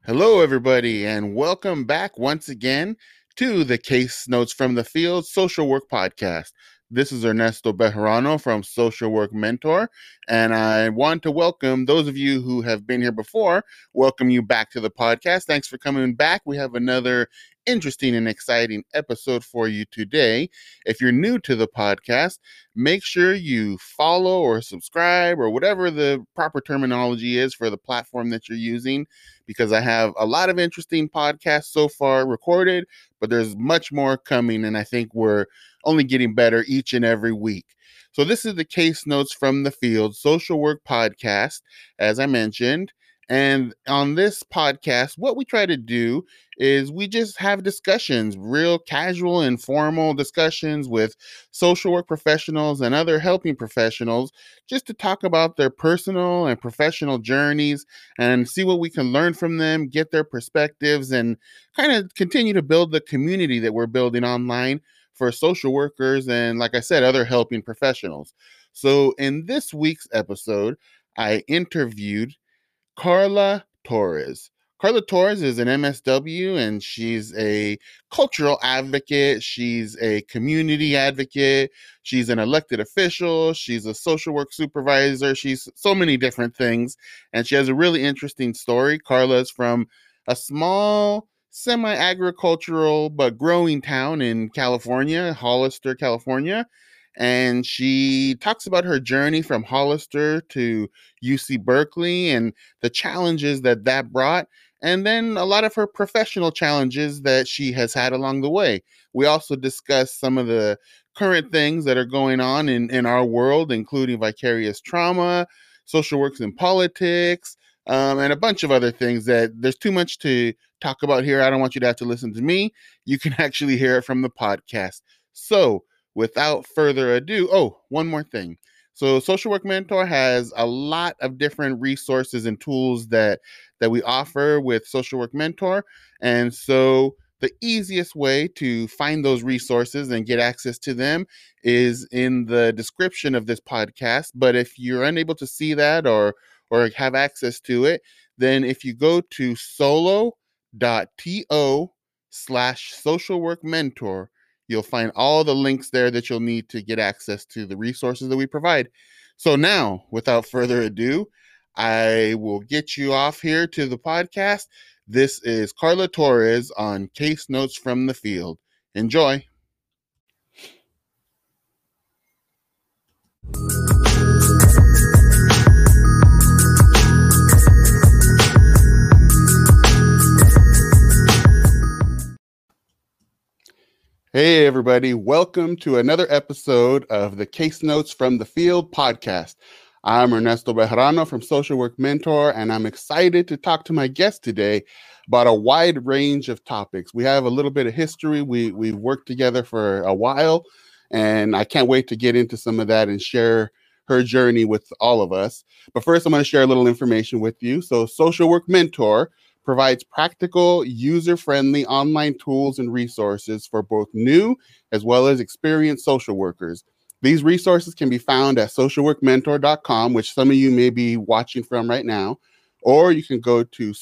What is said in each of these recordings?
Hello, everybody, and welcome back once again to the Case Notes from the Field Social Work Podcast. This is Ernesto Bejarano from Social Work Mentor, and I want to welcome those of you who have been here before, welcome you back to the podcast. Thanks for coming back. We have another interesting and exciting episode for you today. If you're new to the podcast, make sure you follow or subscribe or whatever the proper terminology is for the platform that you're using, because I have a lot of interesting podcasts so far recorded, but there's much more coming, and I think we're only getting better each and every week. So this is the Case Notes from the Field Social Work Podcast, as I mentioned. And on this podcast, what we try to do is we just have discussions, real casual, informal discussions with social work professionals and other helping professionals, just to talk about their personal and professional journeys and see what we can learn from them, get their perspectives, and kind of continue to build the community that we're building online for social workers and, like I said, other helping professionals. So in this week's episode, I interviewed Carla Torres. Carla Torres is an MSW, and she's a cultural advocate. She's a community advocate. She's an elected official. She's a social work supervisor. She's so many different things. And she has a really interesting story. Carla is from a small, semi-agricultural, but growing town in California, Hollister, California. And she talks about her journey from Hollister to UC Berkeley and the challenges that brought, and then a lot of her professional challenges that she has had along the way. We also discuss some of the current things that are going on in our world, including vicarious trauma, social works in politics, and a bunch of other things that there's too much to talk about here. I don't want you to have to listen to me. You can actually hear it from the podcast. So without further ado, one more thing. So Social Work Mentor has a lot of different resources and tools that we offer with Social Work Mentor. And so the easiest way to find those resources and get access to them is in the description of this podcast. But if you're unable to see that or have access to it, then if you go to solo.to/social work mentor, you'll find all the links there that you'll need to get access to the resources that we provide. So now, without further ado, I will get you off here to the podcast. This is Carla Torres on Case Notes from the Field. Enjoy. Hey, everybody. Welcome to another episode of the Case Notes from the Field podcast. I'm Ernesto Bejarano from Social Work Mentor, and I'm excited to talk to my guest today about a wide range of topics. We have a little bit of history. We've worked together for a while, and I can't wait to get into some of that and share her journey with all of us. But first, I'm going to share a little information with you. So Social Work Mentor provides practical, user-friendly online tools and resources for both new as well as experienced social workers. These resources can be found at socialworkmentor.com, which some of you may be watching from right now, or you can go to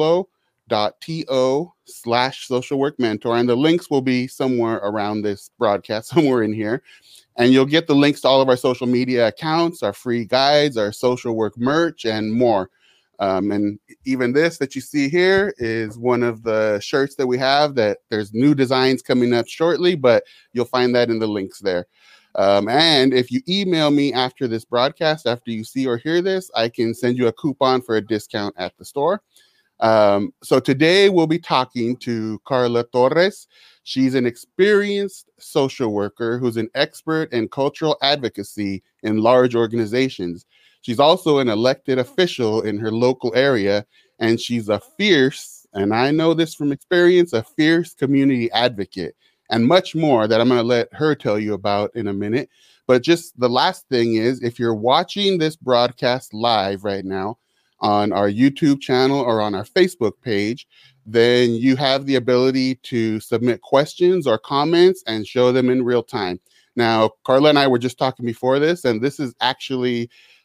solo.to/socialworkmentor, and the links will be somewhere around this broadcast, somewhere in here. And you'll get the links to all of our social media accounts, our free guides, our social work merch, and more. And even this that you see here is one of the shirts that we have, that there's new designs coming up shortly, but you'll find that in the links there. And if you email me after this broadcast, after you see or hear this, I can send you a coupon for a discount at the store. So today we'll be talking to Carla Torres. She's an experienced social worker who's an expert in cultural advocacy in large organizations. She's also an elected official in her local area, and she's a fierce, and I know this from experience, a fierce community advocate, and much more that I'm going to let her tell you about in a minute. But just the last thing is, if you're watching this broadcast live right now on our YouTube channel or on our Facebook page, then you have the ability to submit questions or comments and show them in real time. Now, Carla and I were just talking before this, and this is actually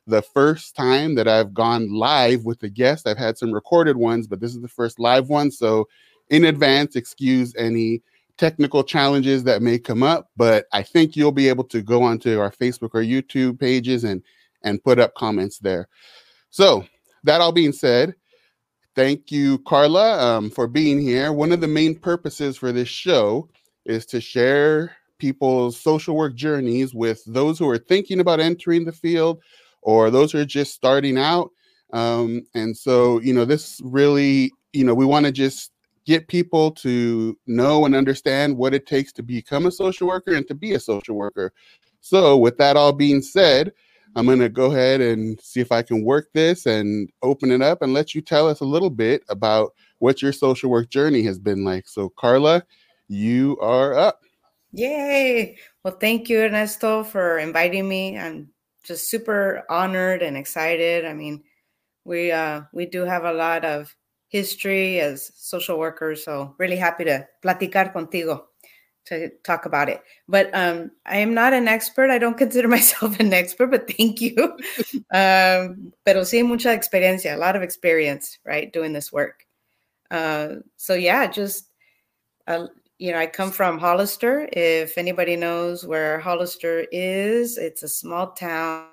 the first time that I've gone live with a guest. I've had some recorded ones, but this is the first live one. So in advance, excuse any technical challenges that may come up, but I think you'll be able to go onto our Facebook or YouTube pages and put up comments there. So that all being said, thank you, Carla, for being here. One of the main purposes for this show is to share people's social work journeys with those who are thinking about entering the field or those who are just starting out. And so, this really, we want to just get people to know and understand what it takes to become a social worker and to be a social worker. So with that all being said, I'm going to go ahead and see if I can work this and open it up and let you tell us a little bit about what your social work journey has been like. So Carla, you are up. Yay. Well, thank you, Ernesto, for inviting me. I'm just super honored and excited. I mean, we do have a lot of history as social workers, so really happy to platicar contigo, to talk about it. But I am not an expert. I don't consider myself an expert, but thank you. Pero sí, mucha experiencia, a lot of experience, right, doing this work. So yeah, just, I come from Hollister. If anybody knows where Hollister is, it's a small town.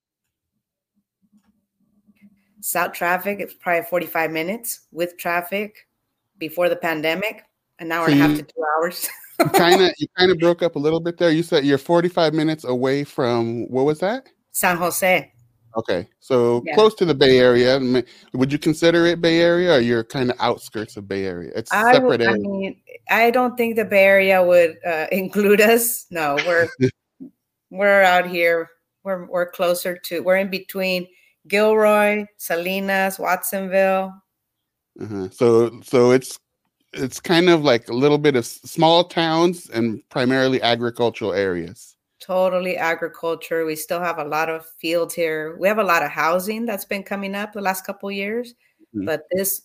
South traffic, it's probably 45 minutes with traffic before the pandemic, an hour and a half to 2 hours. You kind of broke up a little bit there. You said you're 45 minutes away from, what was that? San Jose. Okay, so close to the Bay Area. Would you consider it Bay Area, or you're kind of outskirts of Bay Area? It's separate area. I mean, I don't think the Bay Area would include us. No, we're out here. We're closer to. We're in between Gilroy, Salinas, Watsonville. So it's kind of like a little bit of small towns and primarily agricultural areas. Totally agriculture. We still have a lot of fields here. We have a lot of housing that's been coming up the last couple of years, but this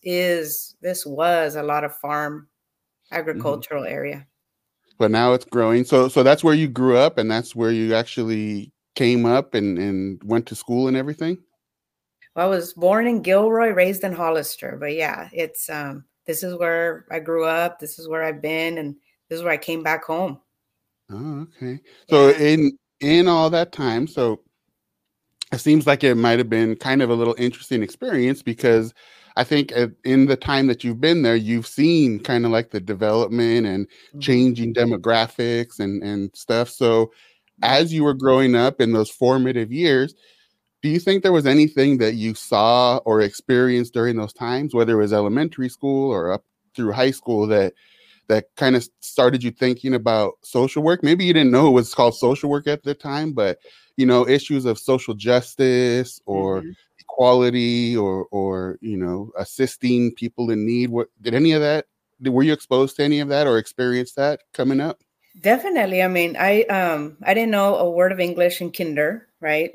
was a lot of farm agricultural area. But now it's growing. So that's where you grew up, and that's where you actually came up and went to school and everything? Well, I was born in Gilroy, raised in Hollister, but yeah, it's this is where I grew up. This is where I've been, and this is where I came back home. Oh, okay. So in all that time, so it seems like it might have been kind of a little interesting experience, because I think in the time that you've been there, you've seen kind of like the development and changing demographics and stuff. So as you were growing up in those formative years, do you think there was anything that you saw or experienced during those times, whether it was elementary school or up through high school, that kind of started you thinking about social work? Maybe you didn't know it was called social work at the time, but issues of social justice or equality or assisting people in need. Did any of that? Were you exposed to any of that or experienced that coming up? Definitely. I mean, I didn't know a word of English in kinder, right?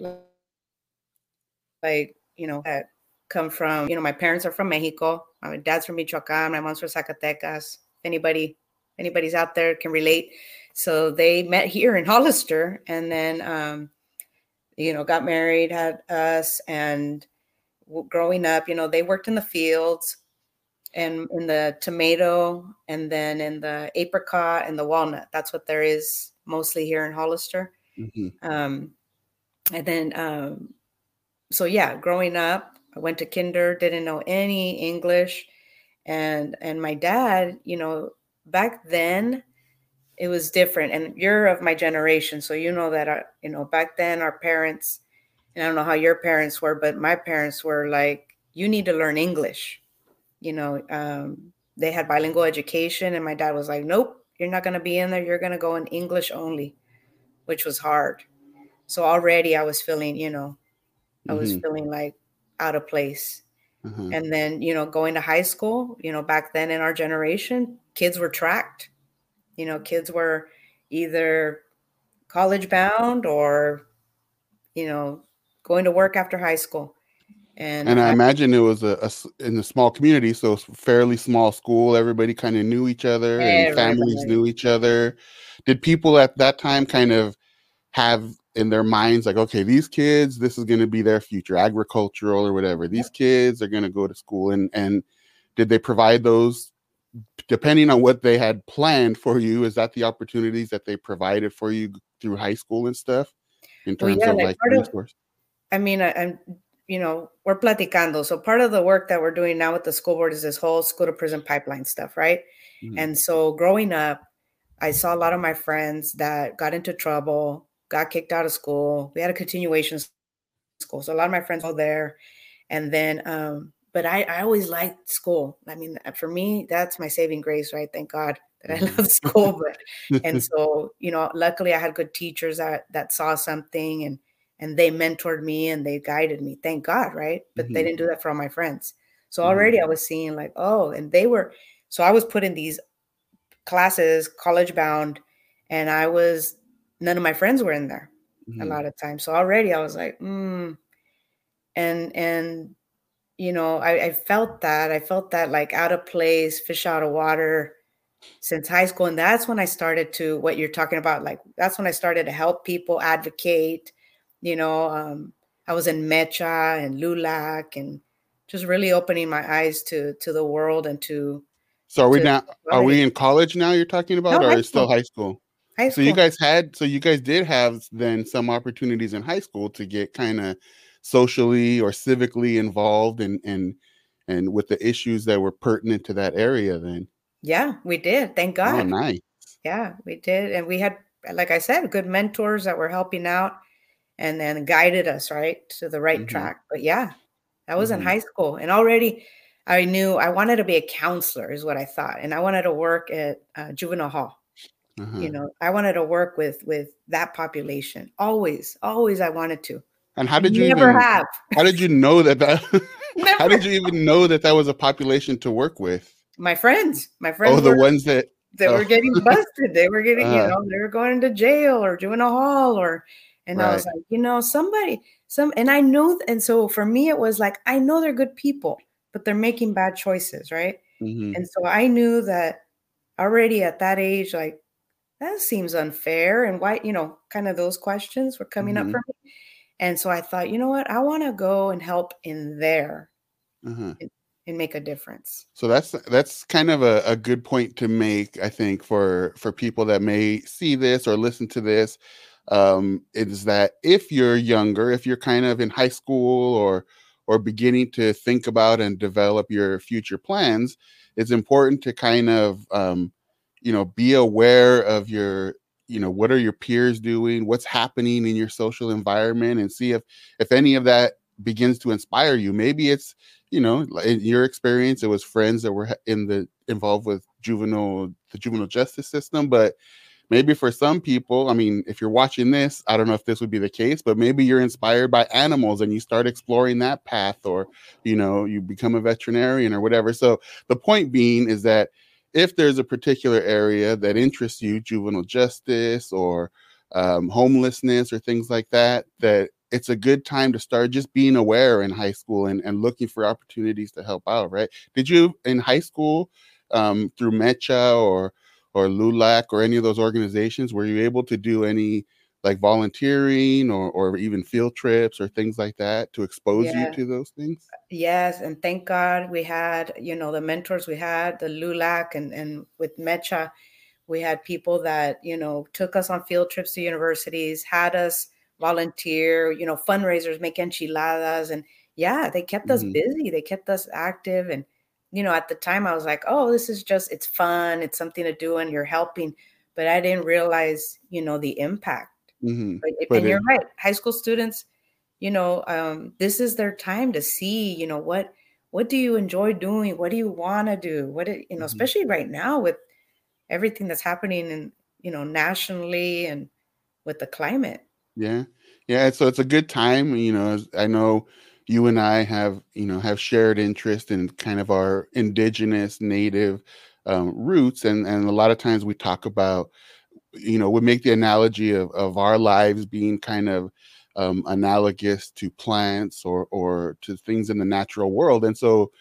Like, I come from, my parents are from Mexico. My dad's from Michoacan. My mom's from Zacatecas. Anybody's out there can relate. So they met here in Hollister, and then, got married, had us, and growing up, they worked in the fields and in the tomato, and then in the apricot and the walnut. That's what there is mostly here in Hollister. And then, so yeah, growing up, I went to kinder, didn't know any English. And my dad, back then it was different. And you're of my generation, so that, back then our parents, and I don't know how your parents were, but my parents were like, you need to learn English. They had bilingual education, and my dad was like, nope, you're not going to be in there. You're going to go in English only, which was hard. So already I was feeling, I was feeling like out of place. And then, going to high school, back then in our generation, kids were tracked. Kids were either college bound or, going to work after high school. And I imagine it was in a small community, so it's fairly small school. Everybody kind of knew each other, and families knew each other. Did people at that time kind of have in their minds, like, okay, these kids, this is going to be their future, agricultural or whatever. These kids are going to go to school, and did they provide those depending on what they had planned for you? Is that the opportunities that they provided for you through high school and stuff in Well, terms yeah, of like like part of, resource? I mean, I'm, we're platicando. So part of the work that we're doing now with the school board is this whole school to prison pipeline stuff, right? Mm-hmm. And so growing up, I saw a lot of my friends that got into trouble, got kicked out of school. We had a continuation school. So a lot of my friends go there. And then, but I always liked school. I mean, for me, that's my saving grace, right? Thank God that I love school. But, and so, luckily I had good teachers that saw something and they mentored me and they guided me. Thank God, right? But they didn't do that for all my friends. So already I was seeing like, oh, and so I was put in these classes, college bound, and none of my friends were in there a lot of times. So already I was like, and I felt that like out of place, fish out of water since high school. And that's when I started to, what you're talking about, like, that's when I started to help people advocate. I was in Mecha and LULAC and just really opening my eyes to the world and to So are we equality. in college now you're talking No, about, or high is still school. high school? High So you school. guys did have then some opportunities in high school to get kind of socially or civically involved and with the issues that were pertinent to that area then. Yeah, we did. Thank Oh, God. nice. Yeah, we did. And we had, like I said, good mentors that were helping out and then guided us right to the right Mm-hmm. track. But yeah, that was in Mm-hmm. high school. And already I knew I wanted to be a counselor is what I thought. And I wanted to work at juvenile hall. Uh-huh. I wanted to work with that population. Always, always I wanted to. And Never have. how did you know that how Never. did you even know that was a population to work with? My friends Oh, the were ones that they oh, were getting busted. They were getting, uh, they were going to jail or juvenile hall and I right. was like, and I know, and so for me, it was like, I know they're good people, but they're making bad choices. Right. Mm-hmm. And so I knew that already at that age, like, that seems unfair. And why, kind of those questions were coming up Mm-hmm. for me. And so I thought, you know what, I want to go and help in there Uh-huh. and make a difference. So that's kind of a good point to make, I think, for people that may see this or listen to this, is that if you're younger, if you're kind of in high school or beginning to think about and develop your future plans, it's important to kind of be aware of your, what are your peers doing, what's happening in your social environment, and see if any of that begins to inspire you. Maybe it's, in your experience, it was friends that were involved with the juvenile justice system. But maybe for some people, I mean, if you're watching this, I don't know if this would be the case, but maybe you're inspired by animals and you start exploring that path, or, you become a veterinarian or whatever. So the point being is that if there's a particular area that interests you, juvenile justice or homelessness or things like that, that it's a good time to start just being aware in high school and looking for opportunities to help out, right? Did you in high school, through Mecha or LULAC or any of those organizations, were you able to do any like volunteering or even field trips or things like that to expose you Yeah. to those things? Yes, and thank God we had, the mentors we had, the LULAC and with Mecha, we had people that, took us on field trips to universities, had us volunteer, fundraisers, make enchiladas. And yeah, they kept us Mm-hmm. busy. They kept us active. And, at the time I was like, oh, this is just, it's fun. It's something to do and you're helping. But I didn't realize, the impact. Mm-hmm. But And you're right. High school students, this is their time to see, what do you enjoy doing? What do you want to do? mm-hmm. Especially right now with everything that's happening in, nationally and with the climate. Yeah. Yeah. So it's a good time. I know you and I have shared interest in kind of our indigenous native roots. And a lot of times we talk about, we make the analogy of our lives being kind of analogous to plants or to things in the natural world. And so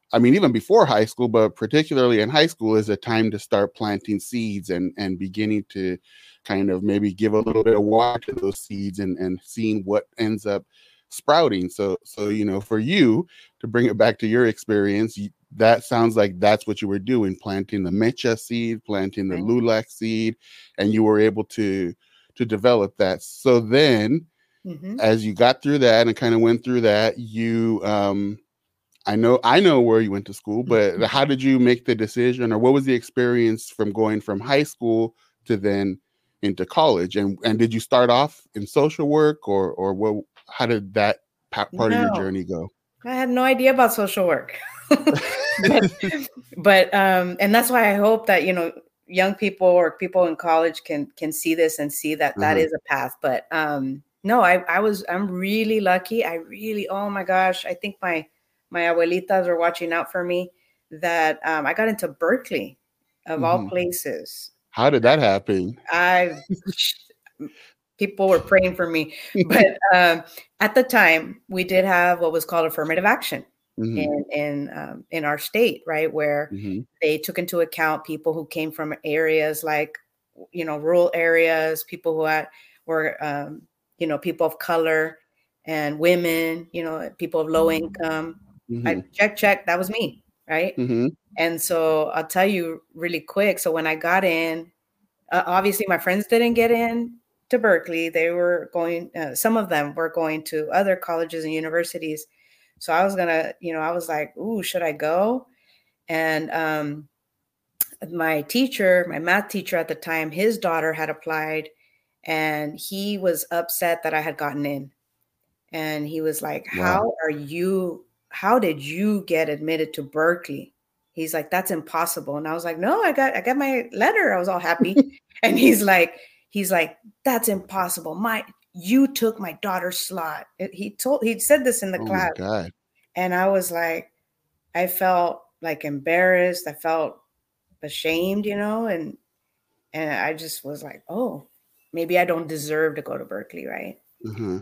I mean, even before high school, but particularly in high school, is a time to start planting seeds and beginning to kind of maybe give a little bit of water to those seeds and seeing what ends up sprouting. So for you to bring it back to your experience, that sounds like that's what you were doing, planting the mecha seed, planting the Right. lilac seed, and you were able to develop that. So then, as you got through that and kind of went through that, you I know where you went to school, but how did you make the decision, or what was the experience from going from high school to then into college? And did you start off in social work, or what? How did that part of your No, journey go? I had no idea about social work. but and that's why I hope that, young people or people in college can see this and see that that Uh-huh. is a path. But no, I'm really lucky. I really, oh my gosh, I think my abuelitas are watching out for me, that I got into Berkeley of all Mhm. places. How did that happen? I People were praying for me, but at the time we did have what was called affirmative action Mhm. in our state, right, where Mhm. they took into account people who came from areas like, rural areas, people who were people of color, and women, people of low income. I Mhm. check, that was me, right? Mhm. And so I'll tell you really quick. So when I got in, obviously my friends didn't get in to Berkeley. They were going, some of them were going to other colleges and universities. So I was gonna, I was like, ooh, should I go? And my math teacher at the time, his daughter had applied, and he was upset that I had gotten in. And he was like, Wow. how did you get admitted to Berkeley? He's like, that's impossible. And I was like, no, I got my letter. I was all happy. And he's like, that's impossible. You took my daughter's slot. He said this in the Oh my class. God. And I was like, I felt like embarrassed. I felt ashamed, and I just was like, oh, maybe I don't deserve to go to Berkeley, right? Uh-huh.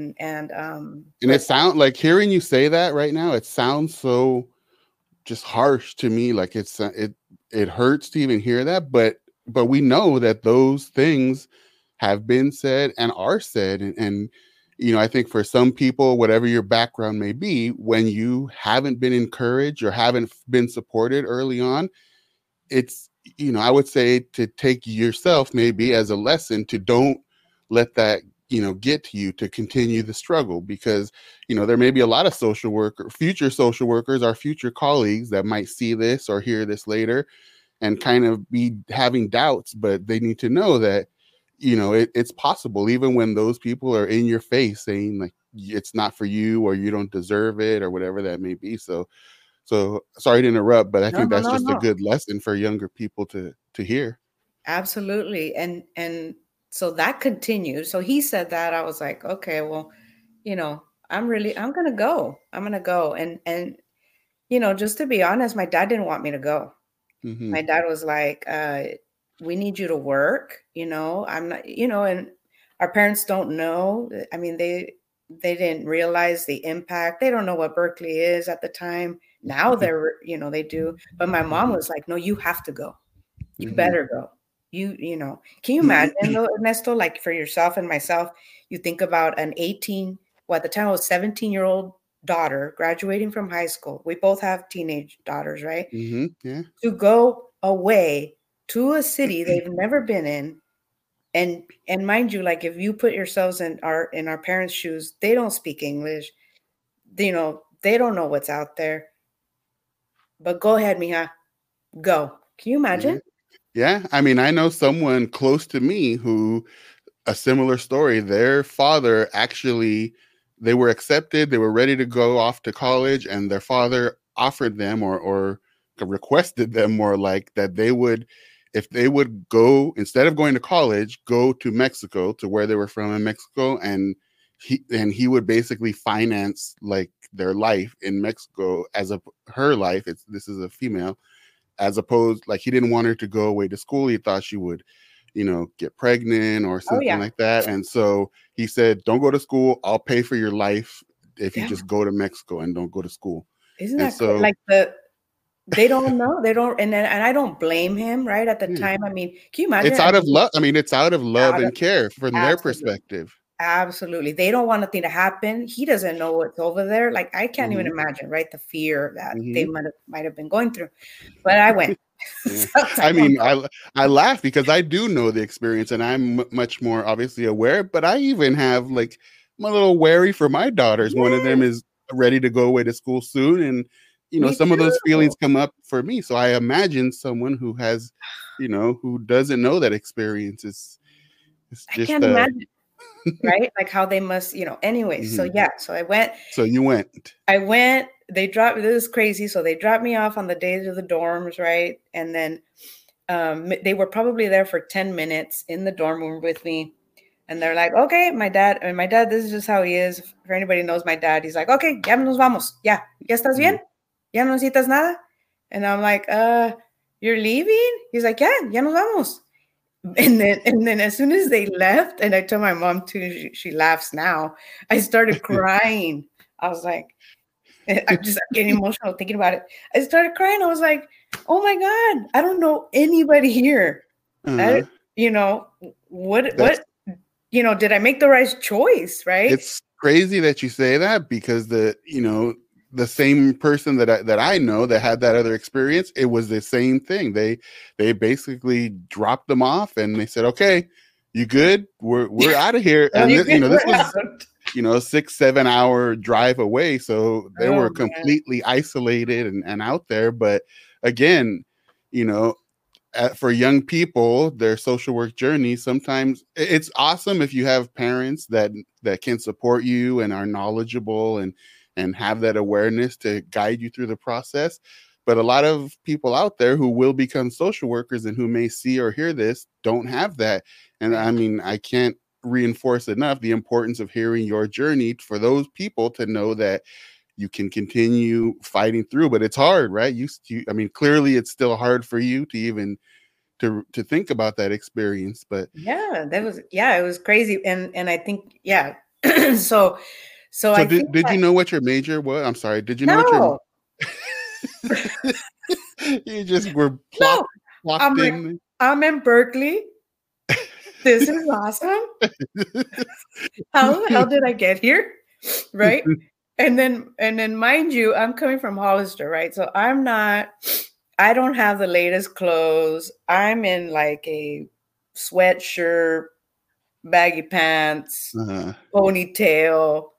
And But it sounds like, hearing you say that right now, it sounds so just harsh to me. Like it hurts to even hear that, but we know that those things have been said and are said, and I think for some people, whatever your background may be, when you haven't been encouraged or haven't been supported early on, it's, I would say to take yourself maybe as a lesson to don't let that, get to you, to continue the struggle, because, there may be a lot of future social workers, our future colleagues that might see this or hear this later and kind of be having doubts, but they need to know that, it's possible, even when those people are in your face saying like it's not for you or you don't deserve it or whatever that may be. So sorry to interrupt, but I no, think no, that's no, just a no. good lesson for younger people to hear. Absolutely. And so that continued. So he said that. I was like, okay, well, I'm gonna go. I'm gonna go. And just to be honest, my dad didn't want me to go. Hmm. My dad was like, we need you to work, I'm not, and our parents don't know. I mean, they didn't realize the impact. They don't know what Berkeley is at the time. Now they do. But my mom Hmm. was like, no, you have to go. You Hmm. better go. Can you imagine though, Ernesto, like for yourself and myself, you think about an 18, well, at the time I was 17-year-old daughter graduating from high school. We both have teenage daughters, right? Hmm. Yeah. To go away to a city they've never been in. And mind you, like if you put yourselves in our parents' shoes, they don't speak English. They don't know what's out there. But go ahead, Mija. Go. Can you Yeah. imagine? Yeah. I mean, I know someone close to me who, a similar story. Their father actually, they were accepted, they were ready to go off to college, and their father offered them, or requested them, more like, that they would, if they would go, instead of going to college, go to Mexico, to where they were from in Mexico, and he would basically finance like their life in Mexico, as a her life. This is a female, as opposed, like, he didn't want her to go away to school. He thought she would, get pregnant or Oh something yeah. like that. And so he said, don't go to school. I'll pay for your life if you Yeah. just go to Mexico and don't go to school. Isn't And that so, like they don't know. They don't, and I don't blame him, right? At the yeah, time, I mean, can you imagine? it's I out of mean, love. I mean, it's out of love out of, and care from their absolutely, perspective. absolutely. They don't want nothing to happen. He doesn't know what's over there. Like I can't even Hmm. imagine, right? The fear that they Hmm. might have been going through. But I went. Yeah. So I was I like, oh mean, I laugh because I do know the experience and I'm much more obviously aware, but I even have like, I'm a little wary for my daughters. no, One of them yes, is ready to go away to school soon. And, me some of those too. feelings come up for me. So I imagine someone who has, who doesn't know that experience is, it's I just, can't imagine, right? Like how they must, anyways. So mhm. yeah, so So you went. they dropped, this is crazy. So they dropped me off on the day to the dorms, right? And then they were probably there for 10 minutes in the dorm room with me. And they're like, okay, my dad, this is just how he is. If anybody knows my dad, he's like, okay, ya nos vamos. Ya estás Mhm. bien? Ya no necesitas nada? And I'm like, you're leaving? He's like, yeah, ya nos vamos. And then as soon as they left, and I told my mom too, she laughs now. I started crying. I was like, I'm getting emotional thinking about it. I started crying. I was like, oh my God, I don't know anybody here. I, Uh, you know, that's what, did I make the right choice? Right? It's crazy that you say that because the same person that I know that had that other experience, it was the same thing. They basically dropped them off and they said, "Okay, you good? We're out of here." Well, And you get this we're was out. 6-7 hour drive away, so they Oh were man. completely isolated and out there. But again, you know, for young people, their social work journey, sometimes it's awesome if you have parents that can support you and are knowledgeable and have that awareness to guide you through the process. But a lot of people out there who will become social workers and who may see or hear this don't have that. And Right. I mean, I can't reinforce enough the importance of hearing your journey for those people to know that you can continue fighting through. But it's hard, right? I mean, clearly it's still hard for you to even to think about that experience. But Yeah, it was crazy. And I think, yeah. so so so I think did that you know what your major was? I'm sorry, did you know what your no, you just were no. I'm plopped like, in? I'm in Berkeley. This is awesome. How the hell did I get here? Right. And then mind you, I'm coming from Hollister, right? So I don't have the latest clothes. I'm in like a sweatshirt, baggy pants, uh, ponytail,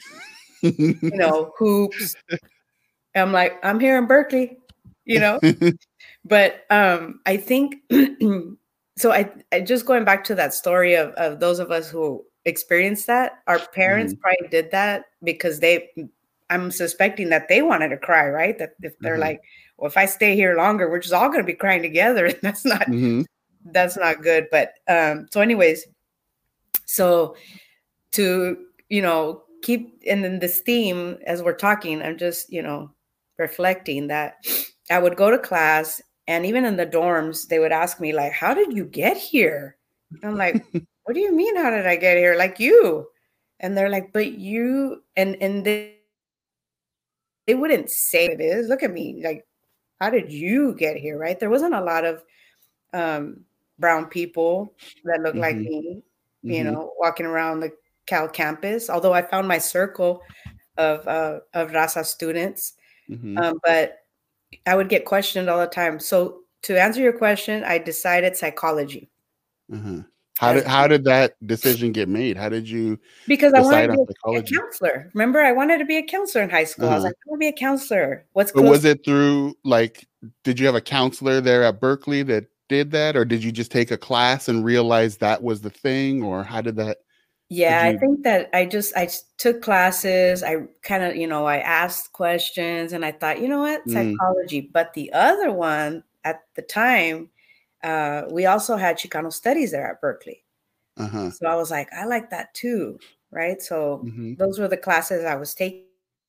hoops. I'm like, I'm here in Berkeley, you know? But I think so I just going back to that story of those of us who experienced that, our parents Mhm, probably did that because I'm suspecting that they wanted to cry, right? That if they're uh-huh, like, well, if I stay here longer, we're just all gonna be crying together. And mhm, that's not good. But so anyways, so to keep and then this theme as we're talking, I'm just reflecting that I would go to class, and even in the dorms they would ask me like, how did you get here? I'm like, what do you mean how did I get here? Like you. And they're like, but you, and they wouldn't say it is, look at me, like, how did you get here? Right? There wasn't a lot of um brown people that look like mhm, me, mhm, walking around the Cal campus. Although I found my circle of Raza students, mhm, but I would get questioned all the time. So to answer your question, I decided psychology uh-huh. as How did that decision get made? How did you because I wanted decide to on be a psychology? counselor. Remember, I wanted to be a counselor in high school. I was Uh-huh. like, I want to be a counselor. What's But close? was it through like, did you have a counselor there at Berkeley that did that, or did you just take a class and realize that was the thing, or how did Yeah, I you? think that I took classes. I kind of, I asked questions, and I thought, you know what, Mm, psychology. But the other one at the time, we also had Chicano studies there at Berkeley. uh-huh. So I was like, I like that too, right? So Mhm, those were the classes I was taking,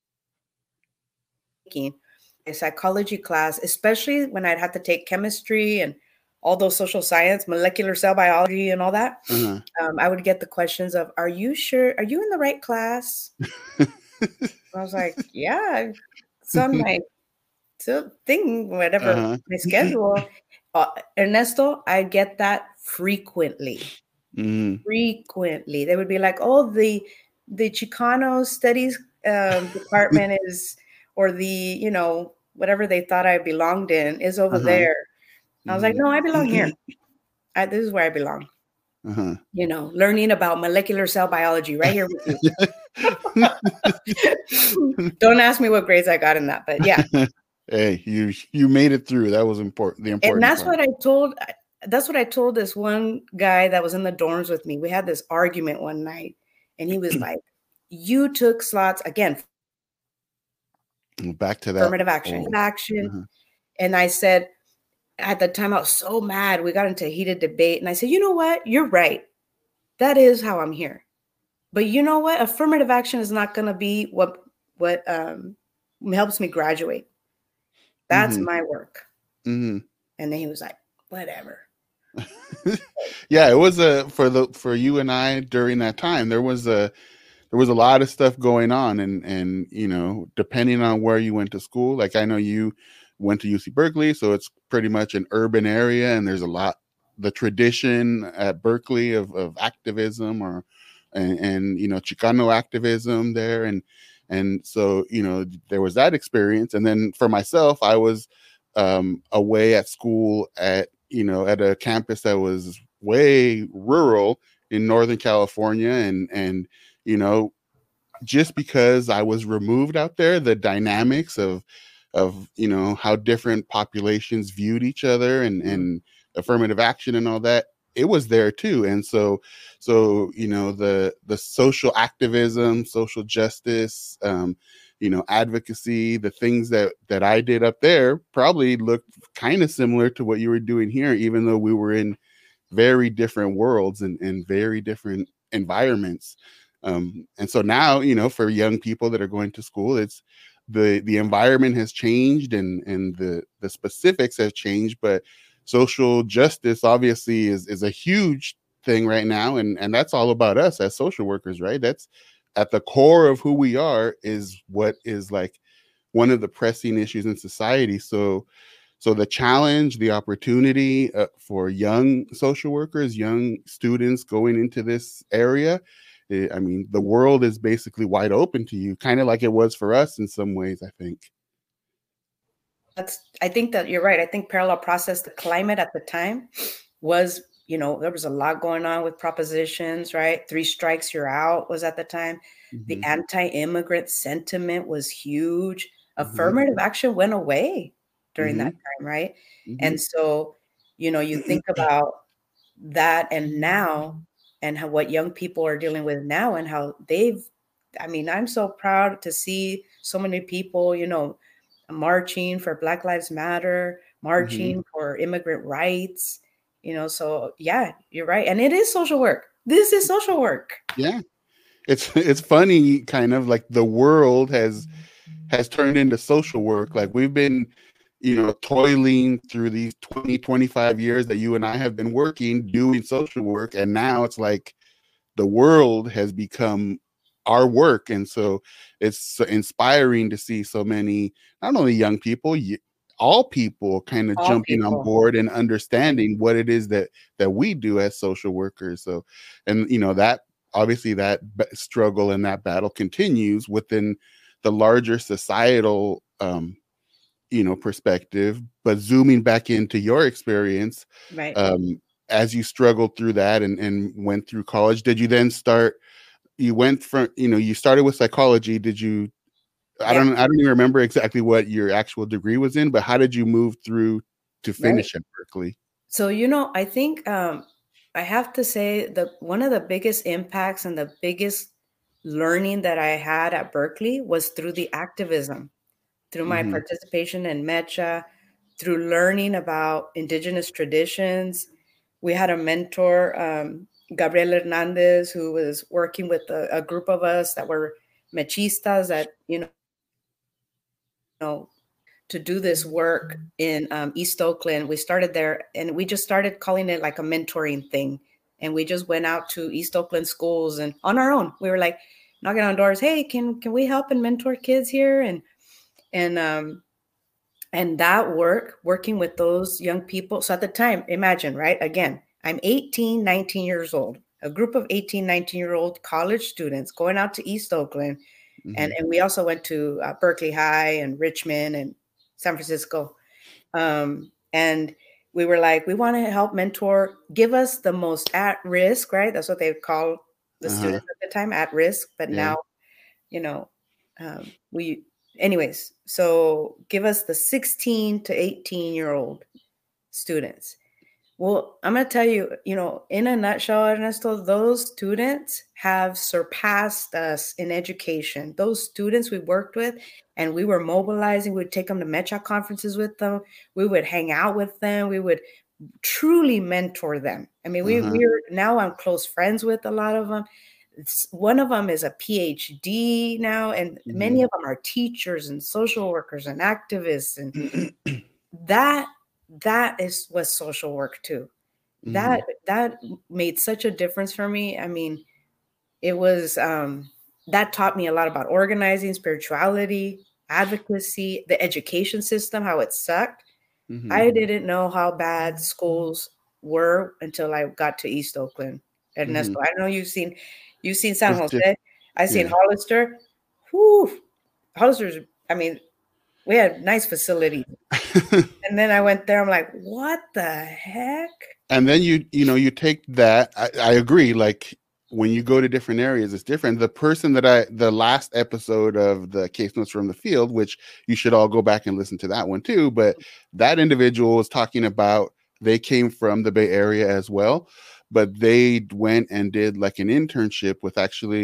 a psychology class, especially when I'd have to take chemistry and all those social science, molecular cell biology, and all that. uh-huh. I would get the questions of, "Are you sure? Are you in the right class?" I was like, "Yeah." it's on my thing, whatever, Uh-huh. my schedule. Ernesto, I get that frequently. Mm-hmm. Frequently. They would be like, oh, the Chicano studies department is, or the, you know, whatever they thought I belonged in is over Uh-huh. there. I was like, no, I belong here. Mm-hmm. This is where I belong. Uh-huh. You know, learning about molecular cell biology right here with you. Don't ask me what grades I got in that, but yeah. Hey, you made it through. That was important. The And important part. that's what I told this one guy that was in the dorms with me. We had this argument one night, and he was like, you took slots again, Back to that. affirmative action, Oh. Uh-huh. And I said, at the time I was so mad. We got into a heated debate, and I said, you know what? You're right. That is how I'm here. But you know what? Affirmative action is not going to be what helps me graduate. That's Mm-hmm. my work. Mm-hmm. And then he was like, whatever. Yeah, it was for you and I during that time. There was a lot of stuff going on, and you know, depending on where you went to school. Like I know you went to UC Berkeley, so it's pretty much an urban area, and there's a lot the tradition at Berkeley of activism and you know, Chicano activism there, and so you know, there was that experience. And then for myself, I was away at school at, you know, at a campus that was way rural in Northern California, and you know, just because I was removed out there, the dynamics of you know, how different populations viewed each other and affirmative action and all that, it was there too. And so you know, the social activism, social justice, you know, advocacy, the things that I did up there probably looked kind of similar to what you were doing here, even though we were in very different worlds and very different environments. And so now, you know, for young people that are going to school, it's the environment has changed and the specifics have changed, but social justice obviously is a huge thing right now, and that's all about us as social workers, right? That's at the core of who we are, is what is like one of the pressing issues in society. So the challenge, the opportunity for young social workers, young students going into this area, I mean, the world is basically wide open to you, kind of like it was for us in some ways, I think. I think that you're right. I think parallel process, the climate at the time was, you know, there was a lot going on with propositions, right? 3 strikes, you're out was at the time. The Mm-hmm. anti-immigrant sentiment was huge. Mm-hmm. Affirmative action went away during Mm-hmm. that time, right? Mm-hmm. And so, you know, you think about that and now, and how what young people are dealing with now, and how I mean, I'm so proud to see so many people, you know, marching for Black Lives Matter, Mm-hmm. marching for immigrant rights, you know. So yeah, you're right. And it is social work. This is social work. Yeah, it's funny, kind of like the world has turned into social work. Like we've been, you know, toiling through these 20-25 years that you and I have been working doing social work, and now it's like the world has become our work. And so it's so inspiring to see so many, not only young people, all people kind of All jumping on people. board and understanding what it is that we do as social workers. So, and you know, that obviously that struggle and that battle continues within the larger societal you know, perspective. But zooming back into your experience, Right. um as you struggled through that and went through college, did you then start, you went from, you know, you started with psychology, did you, Yeah. I don't even remember exactly what your actual degree was in, but how did you move through to Right. finish at Berkeley? So, you know, I think I have to say that one of the biggest impacts and the biggest learning that I had at Berkeley was through the activism, through my Mm-hmm. participation in Mecha, through learning about indigenous traditions. We had a mentor, Gabriel Hernandez, who was working with a group of us that were mechistas that, you know, to do this work in East Oakland. We started there and we just started calling it like a mentoring thing. And we just went out to East Oakland schools and on our own, we were like knocking on doors. Hey, can we help and mentor kids here? And that working with those young people. So at the time, imagine, right? Again, I'm 18, 19 years old, a group of 18, 19-year-old college students going out to East Oakland. And we also went to Berkeley High and Richmond and San Francisco. And we were like, we want to help mentor, give us the most at risk, right? That's what they call the students at the time, at risk. But now, anyways, so give us the 16 to 18-year-old students. Well, I'm going to tell you, in a nutshell, Ernesto, those students have surpassed us in education. Those students we worked with, and we were mobilizing, we'd take them to Mecha conferences with them. We would hang out with them. We would truly mentor them. I mean, we're now I'm close friends with a lot of them. One of them is a PhD now, and many of them are teachers and social workers and activists. And that was social work too. That made such a difference for me. I mean, it was that taught me a lot about organizing, spirituality, advocacy, the education system, how it sucked. I didn't know how bad schools were until I got to East Oakland. Ernesto, I know you've seen San Jose. I've seen Hollister. Whew. Hollister's, I mean, we had nice facilities. And then I went there. I'm like, what the heck? And then you take that. I agree. Like when you go to different areas, it's different. The person the last episode of the Case Notes from the Field, which you should all go back and listen to that one too. But that individual was talking about, they came from the Bay Area as well, but they went and did like an internship with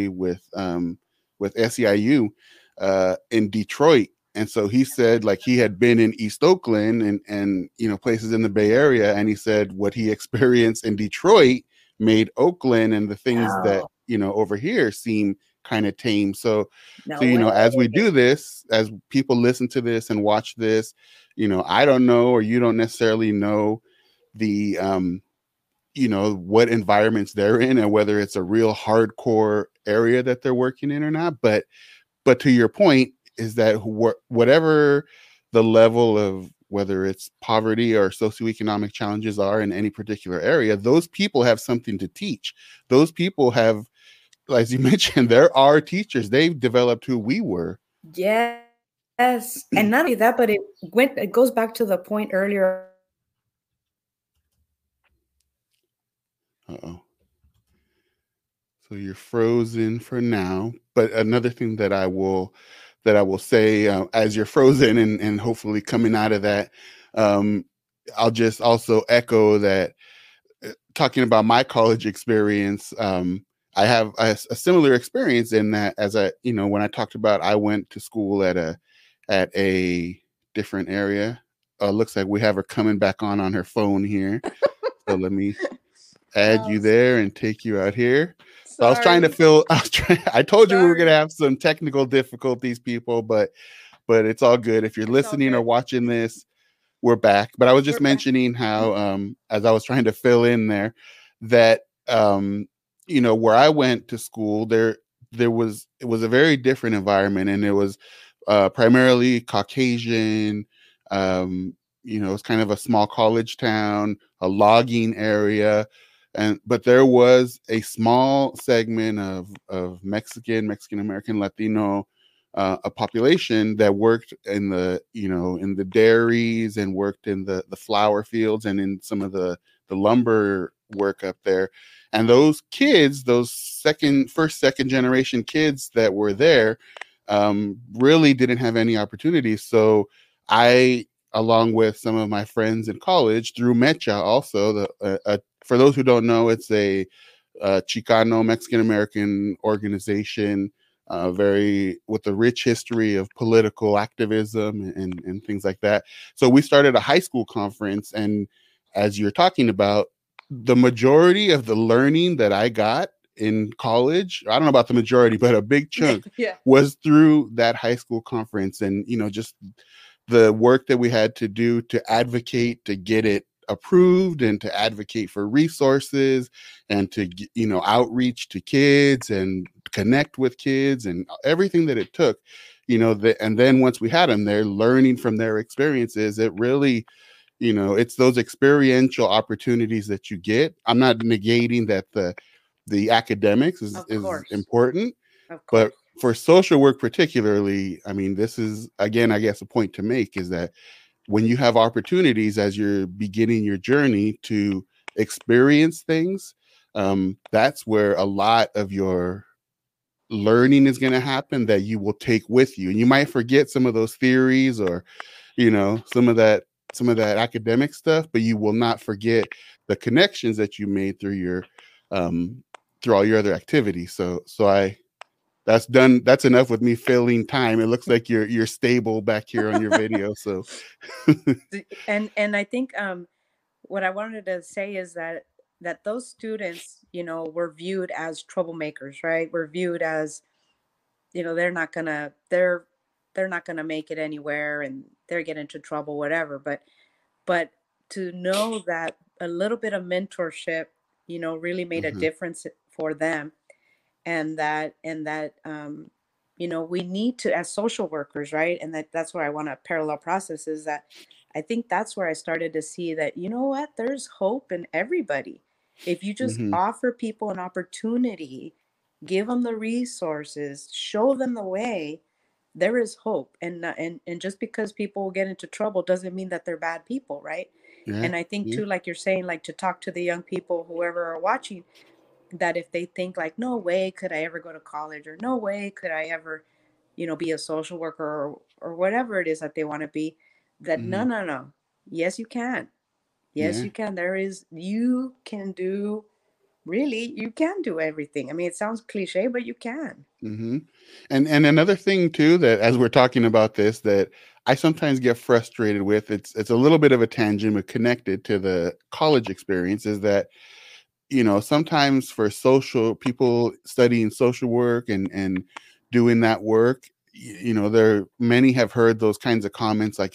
SEIU in Detroit. And so he said, like, he had been in East Oakland and places in the Bay Area, and he said what he experienced in Detroit made Oakland and the things that over here seem kind of tame. So as we do this, as people listen to this and watch this, I don't know, or you don't necessarily know the what environments they're in and whether it's a real hardcore area that they're working in or not. But to your point, is that whatever the level of, whether it's poverty or socioeconomic challenges are in any particular area, those people have something to teach. Those people have, as you mentioned, there are teachers. They've developed who we were. Yes. And not only that, but it goes back to the point earlier. Uh-oh. So you're frozen for now. But another thing that I will say, as you're frozen and hopefully coming out of that, I'll just also echo that, talking about my college experience, I have a similar experience in that, as when I talked about, I went to school at a different area. Looks like we have her coming back on her phone here. So let me add you there and take you out here. So I was trying to I told you we were going to have some technical difficulties, people, but it's all good. If you're listening or watching this, we're back. But I was just mentioning how, as I was trying to fill in there, that, where I went to school, it was a very different environment, and it was primarily Caucasian. It was kind of a small college town, a logging area. But there was a small segment of Mexican American, Latino, a population that worked in the dairies and worked in the flower fields and in some of the lumber work up there. And those kids, those first, second generation kids that were there, really didn't have any opportunities. So I, along with some of my friends in college, through Mecha also, for those who don't know, it's a Chicano Mexican American organization, with a rich history of political activism and things like that. So we started a high school conference, and as you're talking about, the majority of the learning that I got in college, I don't know about the majority, but a big chunk was through that high school conference. And, just the work that we had to do to advocate to get it approved and to advocate for resources and to, outreach to kids and connect with kids and everything that it took, and then once we had them there, learning from their experiences, it really, it's those experiential opportunities that you get. I'm not negating that the academics is, Of is course. important, Of but course. for social work particularly, I mean, this is, again, I guess a point to make is that when you have opportunities as you're beginning your journey to experience things, that's where a lot of your learning is going to happen that you will take with you. And you might forget some of those theories or, some of that academic stuff, but you will not forget the connections that you made through all your other activities. So that's enough with me filling time. It looks like you're stable back here on your video. So And I think what I wanted to say is that those students, were viewed as troublemakers, right? Were viewed as, they're not gonna make it anywhere, and they're getting into trouble, whatever. But to know that a little bit of mentorship, really made a mhm, difference for them, and that we need to, as social workers, right? And that's where I want to parallel process is that I think that's where I started to see that, what, there's hope in everybody. If you just mhm, offer people an opportunity, give them the resources, show them the way, there is hope. And just because people get into trouble doesn't mean that they're bad people, right? yeah, And I think yeah, too, like you're saying, like to talk to the young people, whoever are watching, that if they think like, no way could I ever go to college, or no way could I ever, be a social worker, or whatever it is that they want to be, that no, mhm, no, no. Yes, you can. Yes, yeah. you can. You can do, really, you can do everything. I mean, it sounds cliche, but you can. hmm And another thing too, that as we're talking about this, that I sometimes get frustrated with, it's a little bit of a tangent, but connected to the college experience, is that sometimes for social people studying social work and doing that work, there many have heard those kinds of comments like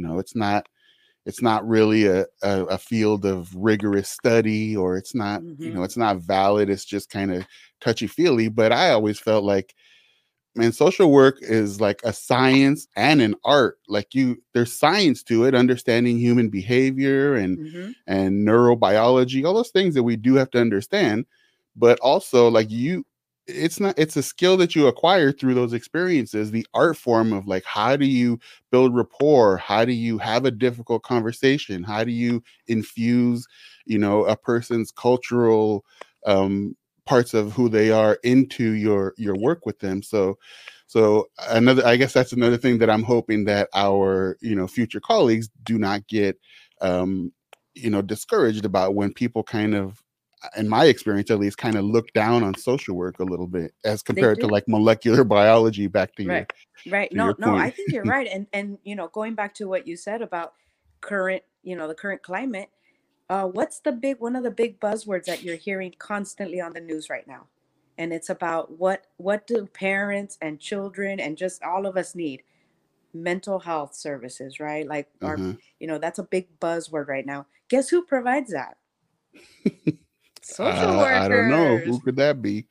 it's not really a field of rigorous study, or it's not, Hmm. it's not valid, it's just kind of touchy feely. But I always felt like, man, social work is like a science and an art. Like, there's science to it, understanding human behavior Hmm. and neurobiology, all those things that we do have to understand. But also, like, it's a skill that you acquire through those experiences. The art form of, like, how do you build rapport? How do you have a difficult conversation? How do you infuse, a person's cultural parts of who they are into your work with them? So another, I guess that's another thing that I'm hoping that our, future colleagues do not get discouraged about, when people kind of, in my experience at least, kind of look down on social work a little bit as They compared to do. like molecular biology, back to your Right. Right. to your No, no, I point. think you're right. And going back to what you said about the current climate, what's one of the big buzzwords that you're hearing constantly on the news right now? And it's about what do parents and children and just all of us need? Mental health services, right? Like Uh-huh. that's a big buzzword right now. Guess who provides that? Social I don't know, who workers. could that be?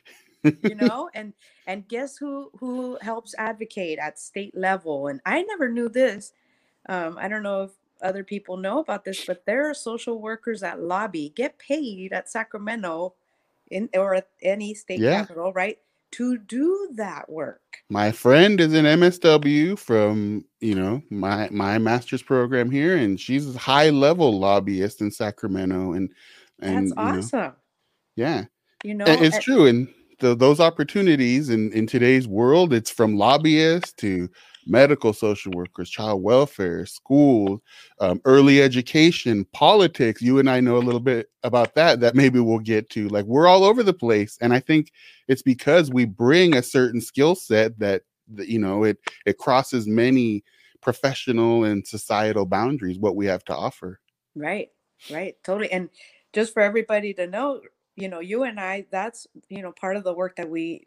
And guess who helps advocate at state level? And I never knew this. I don't know if other people know about this, but there are social workers that lobby, get paid at Sacramento, or at any state Yeah, capital, right, to do that work. my friend is an MSW from, my master's program here, and she's a high level lobbyist in Sacramento. and That's and awesome. yeah. You And know, it's and, true. And those opportunities in today's world, it's from lobbyists to medical social workers, child welfare, schools, early education, politics. You and I know a little bit about that maybe we'll get to. Like, we're all over the place. And I think it's because we bring a certain skill set that it crosses many professional and societal boundaries, what we have to offer. right, right, totally. And just for everybody to know, you and I, that's, part of the work that we.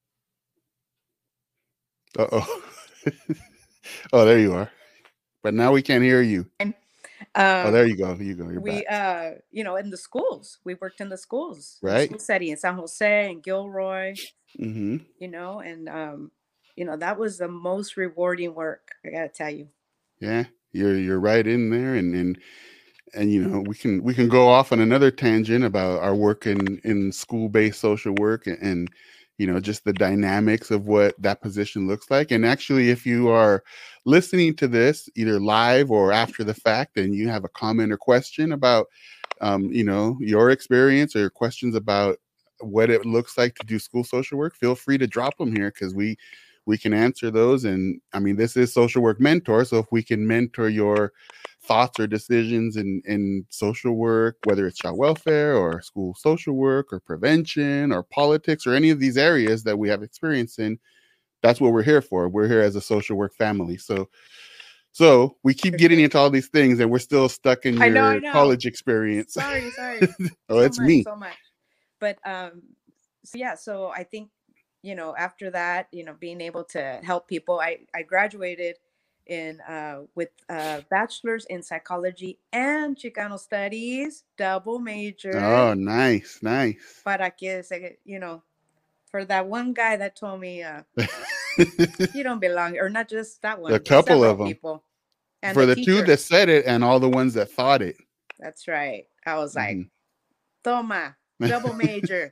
Uh-oh. Oh, there you are. But now we can't hear you. Oh, Um, there you go. You're we, back. in the schools, we worked in the Right? school setting in San Jose and Gilroy, Mhm. and that was the most rewarding work, I gotta tell you. Yeah, you're right in there, and we can go off on another tangent about our work in school-based social work, and just the dynamics of what that position looks like. And actually, if you are listening to this either live or after the fact, and you have a comment or question about your experience, or questions about what it looks like to do school social work, feel free to drop them here, because we can answer those. And I mean, this is Social Work Mentor, so if we can mentor your thoughts or decisions in social work, whether it's child welfare or school social work or prevention or politics or any of these areas that we have experience in, that's what we're here for. We're here as a social work family. So we keep getting into all these things, and we're still stuck in I your know. college experience. Sorry. Oh, it's me. So much. But so I think, after that, being able to help people, I graduated in with bachelor's in psychology and Chicano studies, double major. Oh, nice. Para que for that one guy that told me you don't belong, or not just that one, a couple of them. People. And for the two that said it and all the ones that thought it. That's right. I was like, Toma, double major.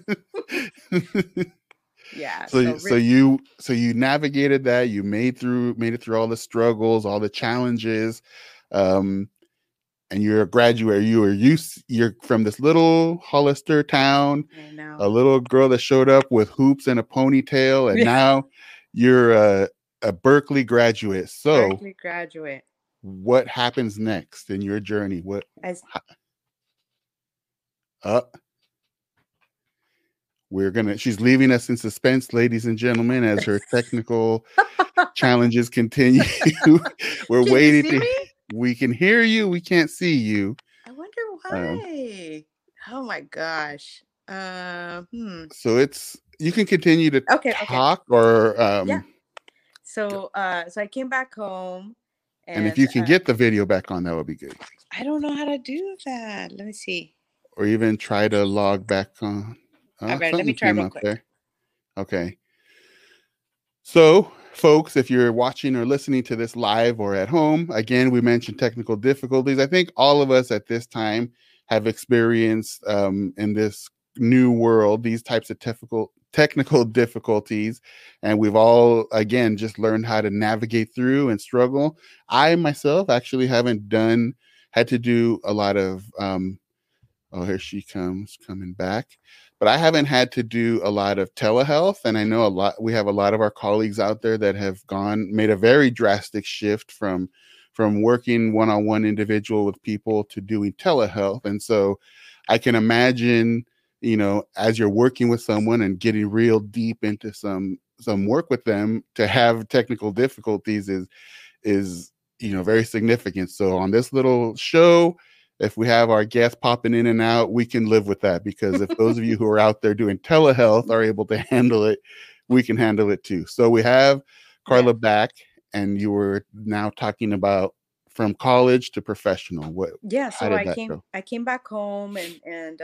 Yeah. So you navigated that. You made it through all the struggles, all the challenges, and you're a graduate. You're from this little Hollister town. I know. A little girl that showed up with hoops and a ponytail, and now you're a Berkeley graduate. So Berkeley graduate. What happens next in your journey? She's leaving us in suspense, ladies and gentlemen, as her technical challenges continue. We're waiting we can hear you. We can't see you. I wonder why. Oh my gosh. So you can continue to talk or yeah. So I came back home, and if you can get the video back on, that would be good. I don't know how to do that. Let me see. Or even try to log back on. All right, let me try real quick. There. Okay. So, folks, if you're watching or listening to this live or at home, again, we mentioned technical difficulties. I think all of us at this time have experienced in this new world these types of technical difficulties, and we've all, again, just learned how to navigate through and struggle. I myself actually haven't had to do a lot of here she coming back. But I haven't had to do a lot of telehealth, and I know we have a lot of our colleagues out there that have made a very drastic shift from working one-on-one individual with people to doing telehealth. And so I can imagine, as you're working with someone and getting real deep into some work with them, to have technical difficulties is very significant. So on this little show, if we have our guests popping in and out, we can live with that, because if those of you who are out there doing telehealth are able to handle it, we can handle it too. So we have Carla back, and you were now talking about from college to professional. So I came back home and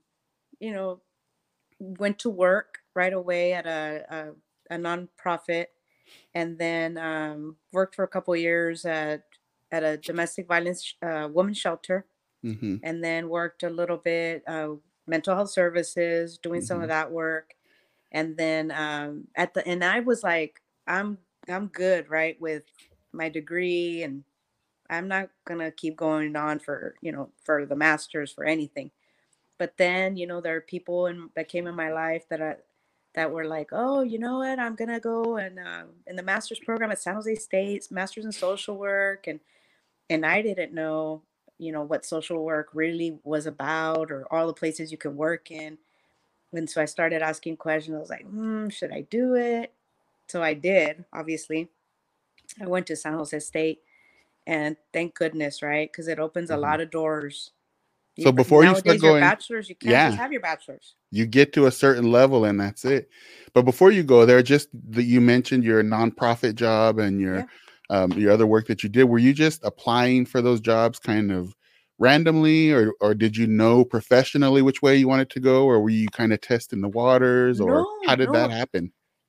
went to work right away at a nonprofit, and then worked for a couple of years at a domestic violence women's shelter. Mm-hmm. And then worked a little bit mental health services, doing some of that work. And then and I was like, I'm good, right, with my degree, and I'm not gonna keep going on for the master's for anything. But then there are people that came in my life that were like, oh, you know what, I'm gonna go and in the master's program at San Jose State, master's in social work, and I didn't know what social work really was about, or all the places you can work in. And so I started asking questions. I was like, should I do it? So I did, obviously. I went to San Jose State, and thank goodness, right? Because it opens a lot of doors. So before you start going, your bachelor's, you can't just have your bachelor's. You get to a certain level and that's it. But before you go there, you mentioned your nonprofit job and your other work that you did. Were you just applying for those jobs kind of randomly, or did you know professionally which way you wanted to go, or were you kind of testing the waters, or how did that happen?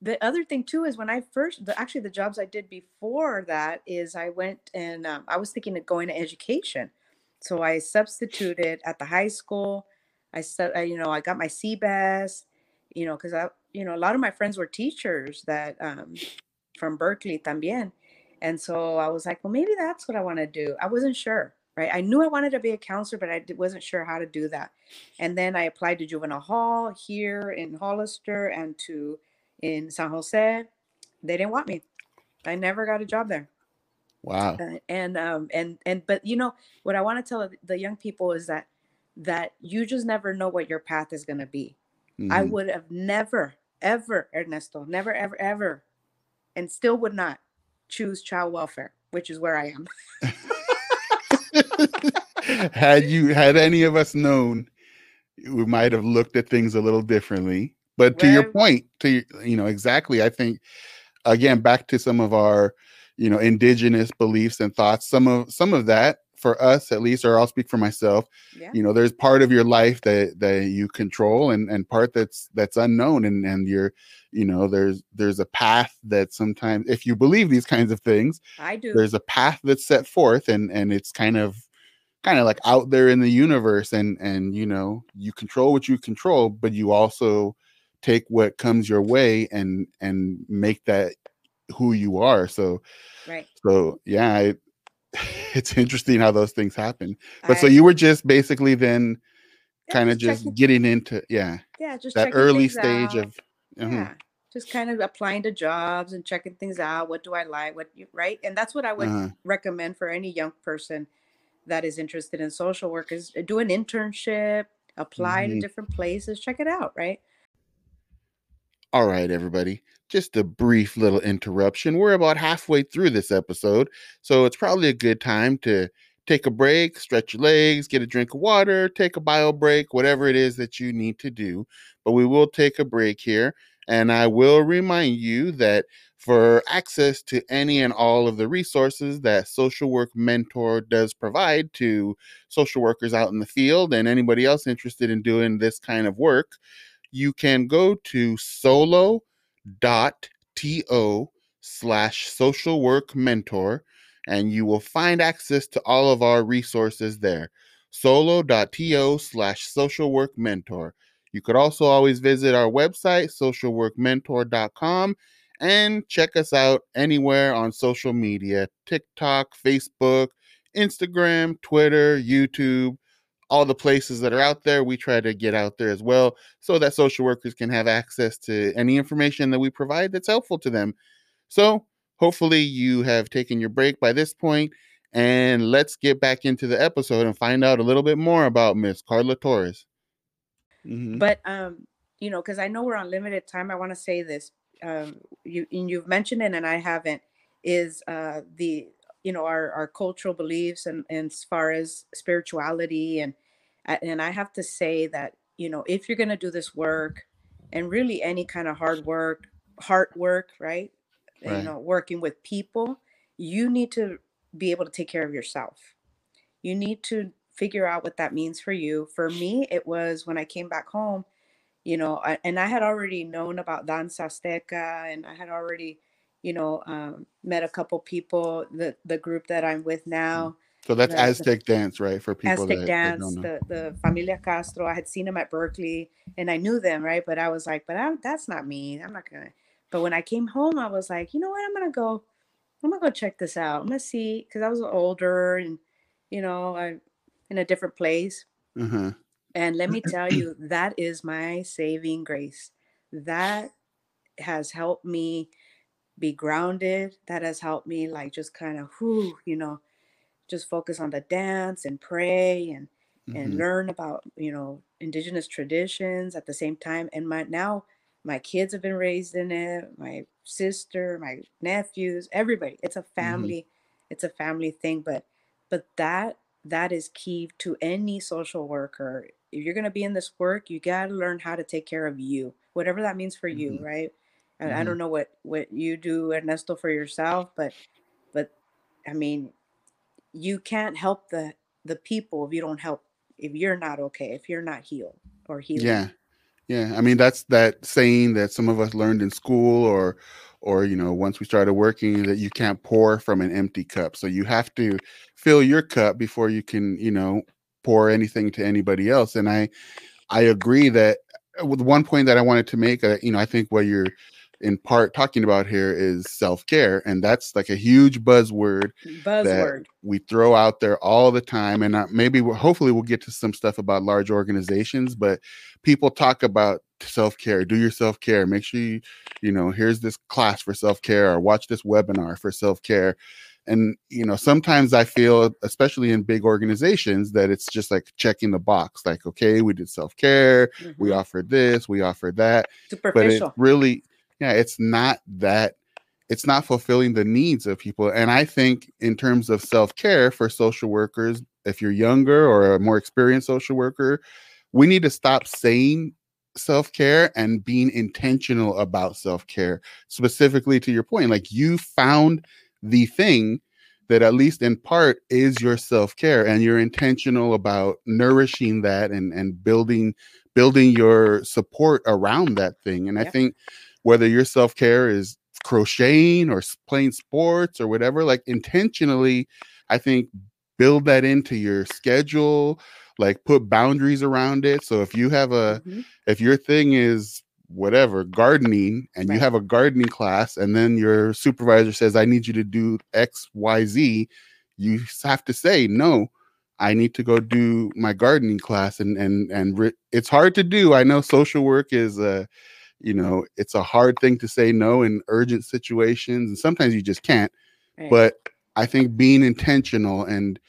the other thing too is when I first, actually the jobs I did before that is I went and I was thinking of going to education. So I substituted at the high school. I got my CBAS, because a lot of my friends were teachers that from Berkeley también. And so I was like, well, maybe that's what I want to do. I wasn't sure, right? I knew I wanted to be a counselor, but wasn't sure how to do that. And then I applied to juvenile hall here in Hollister and in San Jose. They didn't want me. I never got a job there. Wow. But what I want to tell the young people is that you just never know what your path is going to be. I Mm-hmm. would have never, ever, Ernesto, never, ever, ever, and still would not choose child welfare, which is where I am. Had any of us known, we might have looked at things a little differently. But to your Right, point, exactly, I think again back to some of our indigenous beliefs and thoughts, some of that for us at least, or I'll speak for myself, yeah, there's part of your life that you control, and part that's unknown, and you're there's a path that sometimes, if you believe these kinds of things, I do. there's a path that's set forth, and it's kind of like out there in the universe, and you control what you control, but you also take what comes your way and make that who you are. So Right. yeah, it's interesting how those things happen. But so I you were just basically then Yeah, kind of just just checking. getting into, yeah, Yeah, just that checking early things stage out. of uh Yeah, just kind of applying to jobs and checking things out. What do I like? Right? And that's what I would uh recommend for any young person that is interested in social work is do an internship, apply to hmm different places, check it out, right? All right, everybody. Just a brief little interruption. We're about halfway through this episode, so it's probably a good time to take a break, stretch your legs, get a drink of water, take a bio break, whatever it is that you need to do. But we will take a break here, and I will remind you that for access to any and all of the resources that Social Work Mentor does provide to social workers out in the field and anybody else interested in doing this kind of work, you can go to solo.to/social work mentor, and you will find access to all of our resources there. Solo.to/social work mentor. You could also always visit our website, socialworkmentor.com, and check us out anywhere on social media: TikTok, Facebook, Instagram, Twitter, YouTube, all the places that are out there. We try to get out there as well so that social workers can have access to any information that we provide that's helpful to them. So hopefully you have taken your break by this point, and let's get back into the episode and find out a little bit more about Miss Carla Torres. Mm-hmm. But because I know we're on limited time, I want to say this. You've mentioned it, and I haven't. Is the our cultural beliefs and as far as spirituality and I have to say that if you're gonna do this work, and really any kind of hard work, heart work, right? Right. Working with people, you need to be able to take care of yourself. You need to figure out what that means for you. For me, it was when I came back home, and I had already known about Danza Azteca, and I had already, met a couple people, the group that I'm with now, So that's the Aztec dance, right? For people Aztec that don't dance, know. the Familia Castro. I had seen them at Berkeley, and I knew them, right? But I was like, that's not me. I'm not gonna. But when I came home, I was like, you know what? I'm gonna go check this out. I'm gonna see because I was older and I in a different place. Uh-huh. And let me tell you, that is my saving grace. That has helped me be grounded. That has helped me like just kind of just focus on the dance and pray and Mm-hmm. learn about, indigenous traditions at the same time. And my kids have been raised in it, my sister, my nephews, everybody. Mm-hmm. It's a family thing, but that is key to any social worker. If you're going to be in this work, you got to learn how to take care of you, whatever that means for you, Mm-hmm. right? And I Mm-hmm. don't know what you do, Ernesto, for yourself, but I mean, you can't help the people if you don't help, if you're not okay, if you're not healed or healing. Yeah. Yeah, I mean that's that saying that some of us learned in school, or once we started working, that you can't pour from an empty cup. So you have to fill your cup before you can, pour anything to anybody else. And I agree that with one point that I wanted to make, I think what you're in part talking about here is self-care, and that's like a huge buzzword that Buzzword. we throw out there all the time. And hopefully we'll get to some stuff about large organizations, but people talk about self-care. Do your self-care. Make sure here's this class for self-care, or watch this webinar for self-care. And sometimes I feel, especially in big organizations, that it's just like checking the box, like, okay, we did self-care, we offered this, we offered that, but it's Superficial. really, yeah, it's not that, it's not fulfilling the needs of people. And I think in terms of self-care for social workers, if you're younger or a more experienced social worker, we need to stop saying self-care and being intentional about self-care. Specifically to your point, like, you found the thing that at least in part is your self-care, and you're intentional about nourishing that, and building your support around that thing. And I think whether your self-care is crocheting or playing sports or whatever, like, intentionally, I think, build that into your schedule, like put boundaries around it. So if you have if your thing is whatever, gardening, and you have a gardening class, and then your supervisor says, I need you to do XYZ, you have to say, no, I need to go do my gardening class. And it's hard to do. I know social work is it's a hard thing to say no in urgent situations, and sometimes you just can't. But I think being intentional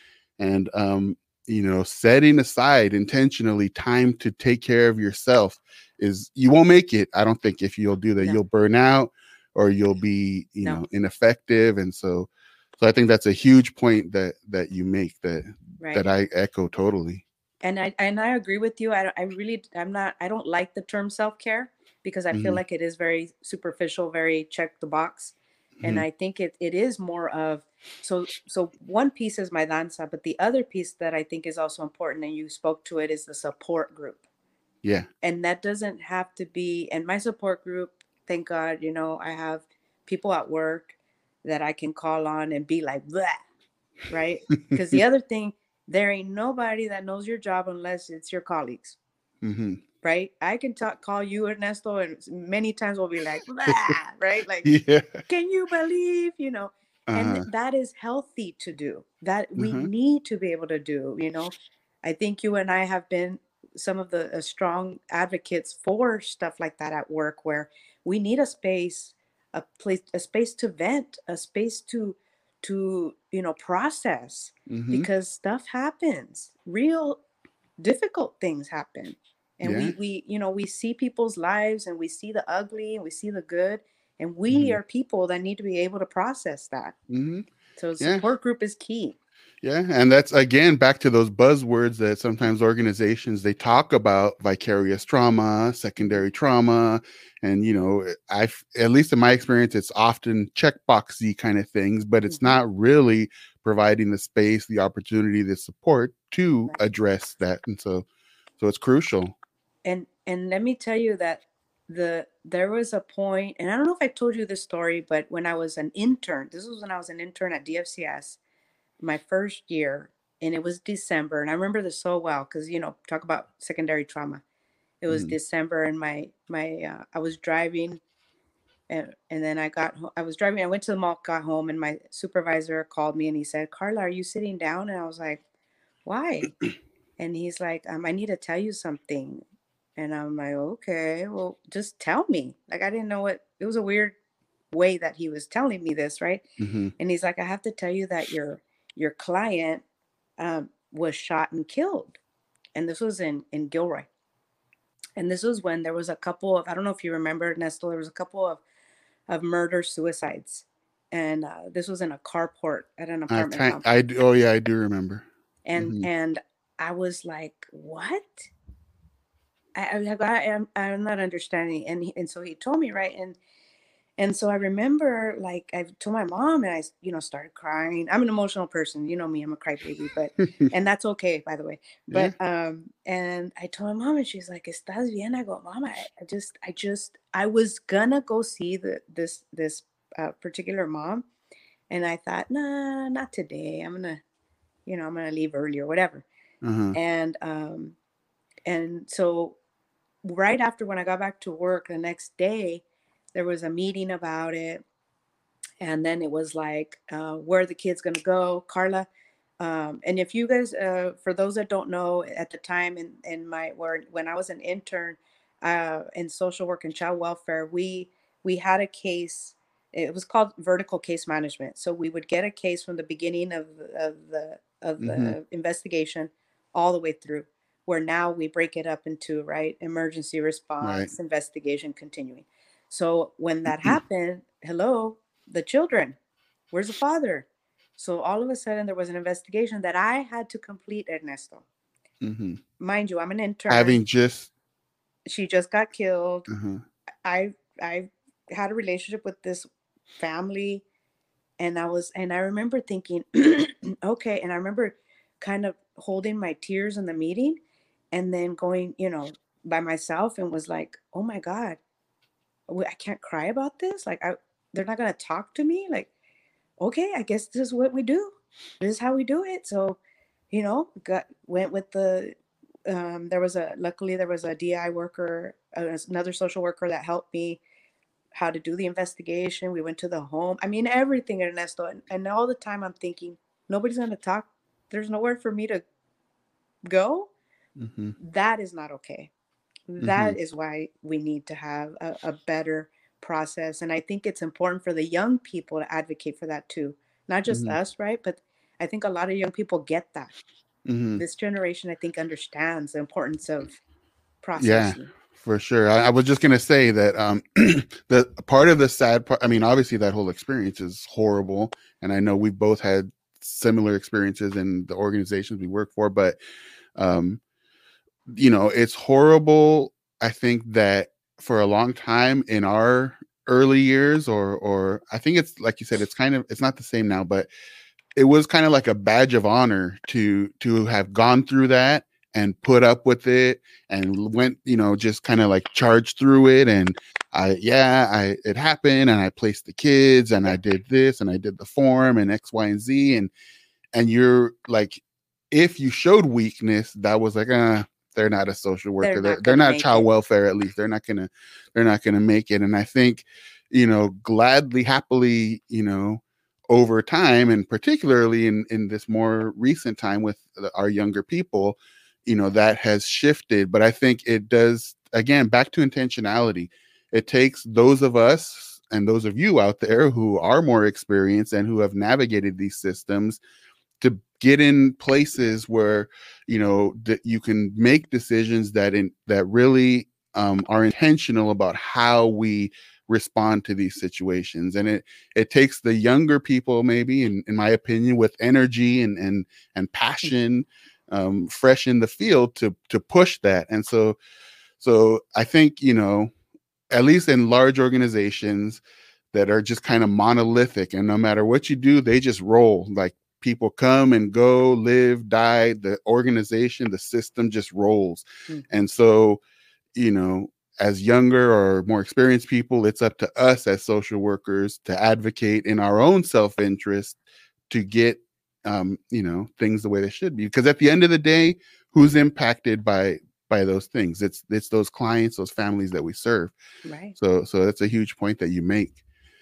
and setting aside intentionally time to take care of yourself you won't make it, I don't think, if you'll do that. You'll burn out, or you'll be ineffective. And so I think that's a huge point that you make, that I echo totally. And I agree with you. I don't like the term self-care, because I feel like it is very superficial, very check the box. And I think it is more of, so one piece is my danza, but the other piece that I think is also important, and you spoke to it, is the support group. Yeah. And that doesn't have to be, and my support group, thank God, I have people at work that I can call on and be like, blah, right? Because the other thing, there ain't nobody that knows your job unless it's your colleagues. Right? I can call you, Ernesto, and many times we'll be like, blah, right? Like, can you believe, and that is healthy to do. That we need to be able to do, I think you and I have been some of the strong advocates for stuff like that at work, where we need a space, a space to vent, a space to process, because stuff happens. Real difficult things happen. And we see people's lives, and we see the ugly, and we see the good, and we are people that need to be able to process that. So support group is key. Yeah, and that's again back to those buzzwords that sometimes organizations, they talk about: vicarious trauma, secondary trauma, and at least in my experience, it's often checkboxy kind of things, but it's not really providing the space, the opportunity, the support to address that, and so it's crucial. And let me tell you that there was a point, and I don't know if I told you this story, but when I was an intern, this was when I was an intern at DFCS, my first year, and it was December, and I remember this so well because talk about secondary trauma. It was December, and my I was driving, and then I was driving. I went to the mall, got home, and my supervisor called me, and he said, "Carla, are you sitting down?" And I was like, "Why?" And he's like, "I need to tell you something." And I'm like, "Okay, well, just tell me." Like, I didn't know it was a weird way that he was telling me this, right? And he's like, "I have to tell you that your client was shot and killed." And this was in Gilroy. And this was when there was a couple of, I don't know if you remember, Nestle, there was a couple of murder suicides. And this was in a carport at an apartment complex. Oh yeah, I do remember. And I was like, what? I'm not understanding. And so he told me, right? And so I remember, like, I told my mom, and I, started crying. I'm an emotional person. You know me, I'm a crybaby, and that's okay, by the way. Yeah. And I told my mom, and she's like, "Estás bien?" I go, "Mom, I was gonna go see this particular mom, and I thought, nah, not today. I'm gonna leave early or whatever." Uh-huh. And so right after, when I got back to work the next day, there was a meeting about it. And then it was like, where are the kids going to go, Carla? And if you guys, for those that don't know, at the time when I was an intern in social work and child welfare, we had a case. It was called vertical case management. So we would get a case from the beginning of Mm-hmm. the investigation all the way through. Where now we break it up into, right, emergency Right. response, investigation, continuing. So when that happened, hello, the children, where's the father? So all of a sudden there was an investigation that I had to complete, Ernesto. Mm-hmm. Mind you, I'm an intern. Having just. She just got killed. Uh-huh. I had a relationship with this family, and I remember thinking, okay, and I remember kind of holding my tears in the meeting, and then going, by myself, and was like, oh my God, I can't cry about this. Like, they're not gonna talk to me. Like, okay, I guess this is what we do. This is how we do it. So, went with luckily there was a DI worker, another social worker that helped me how to do the investigation. We went to the home. I mean, everything, Ernesto. And all the time I'm thinking, nobody's going to talk. There's nowhere for me to go. Mm-hmm. That is not okay. Mm-hmm. That is why we need to have a better process. And I think it's important for the young people to advocate for that too. Not just Mm-hmm. us, right? But I think a lot of young people get that. Mm-hmm. This generation, I think, understands the importance of Yeah, processing. for sure. I was just gonna say that the part of the sad part. I mean, obviously that whole experience is horrible, and I know we've both had similar experiences in the organizations we work for. But um, it's horrible. I think that for a long time in our early years, or I think it's like you said, it's not the same now, but it was kind of like a badge of honor to have gone through that and put up with it and went, just kind of like charged through it. And it happened, and I placed the kids, and I Yep. did this, and I did the form, and X, Y, and Z. And you're like, if you showed weakness, that was like, they're not a social They're worker. not They're going to not make child it. welfare. At least they're not gonna make it. And I think, gladly, happily, over time, and particularly in this more recent time with our younger people, that has shifted. But I think it does, again, back to intentionality. It takes those of us and those of you out there who are more experienced and who have navigated these systems to get in places where that you can make decisions that really are intentional about how we respond to these situations. And it takes the younger people, maybe, in my opinion, with energy and passion, fresh in the field, to push that. And so I think, at least in large organizations that are just kind of monolithic, and no matter what you do, they just roll. Like, people come and go, live, die, the organization, the system just rolls. Mm-hmm. And so, you know as younger or more experienced people, it's up to us as social workers to advocate in our own self-interest to get things the way they should be. Because at the end of the day, who's impacted by those things? It's those clients, those families that we serve. Right. So that's a huge point that you make.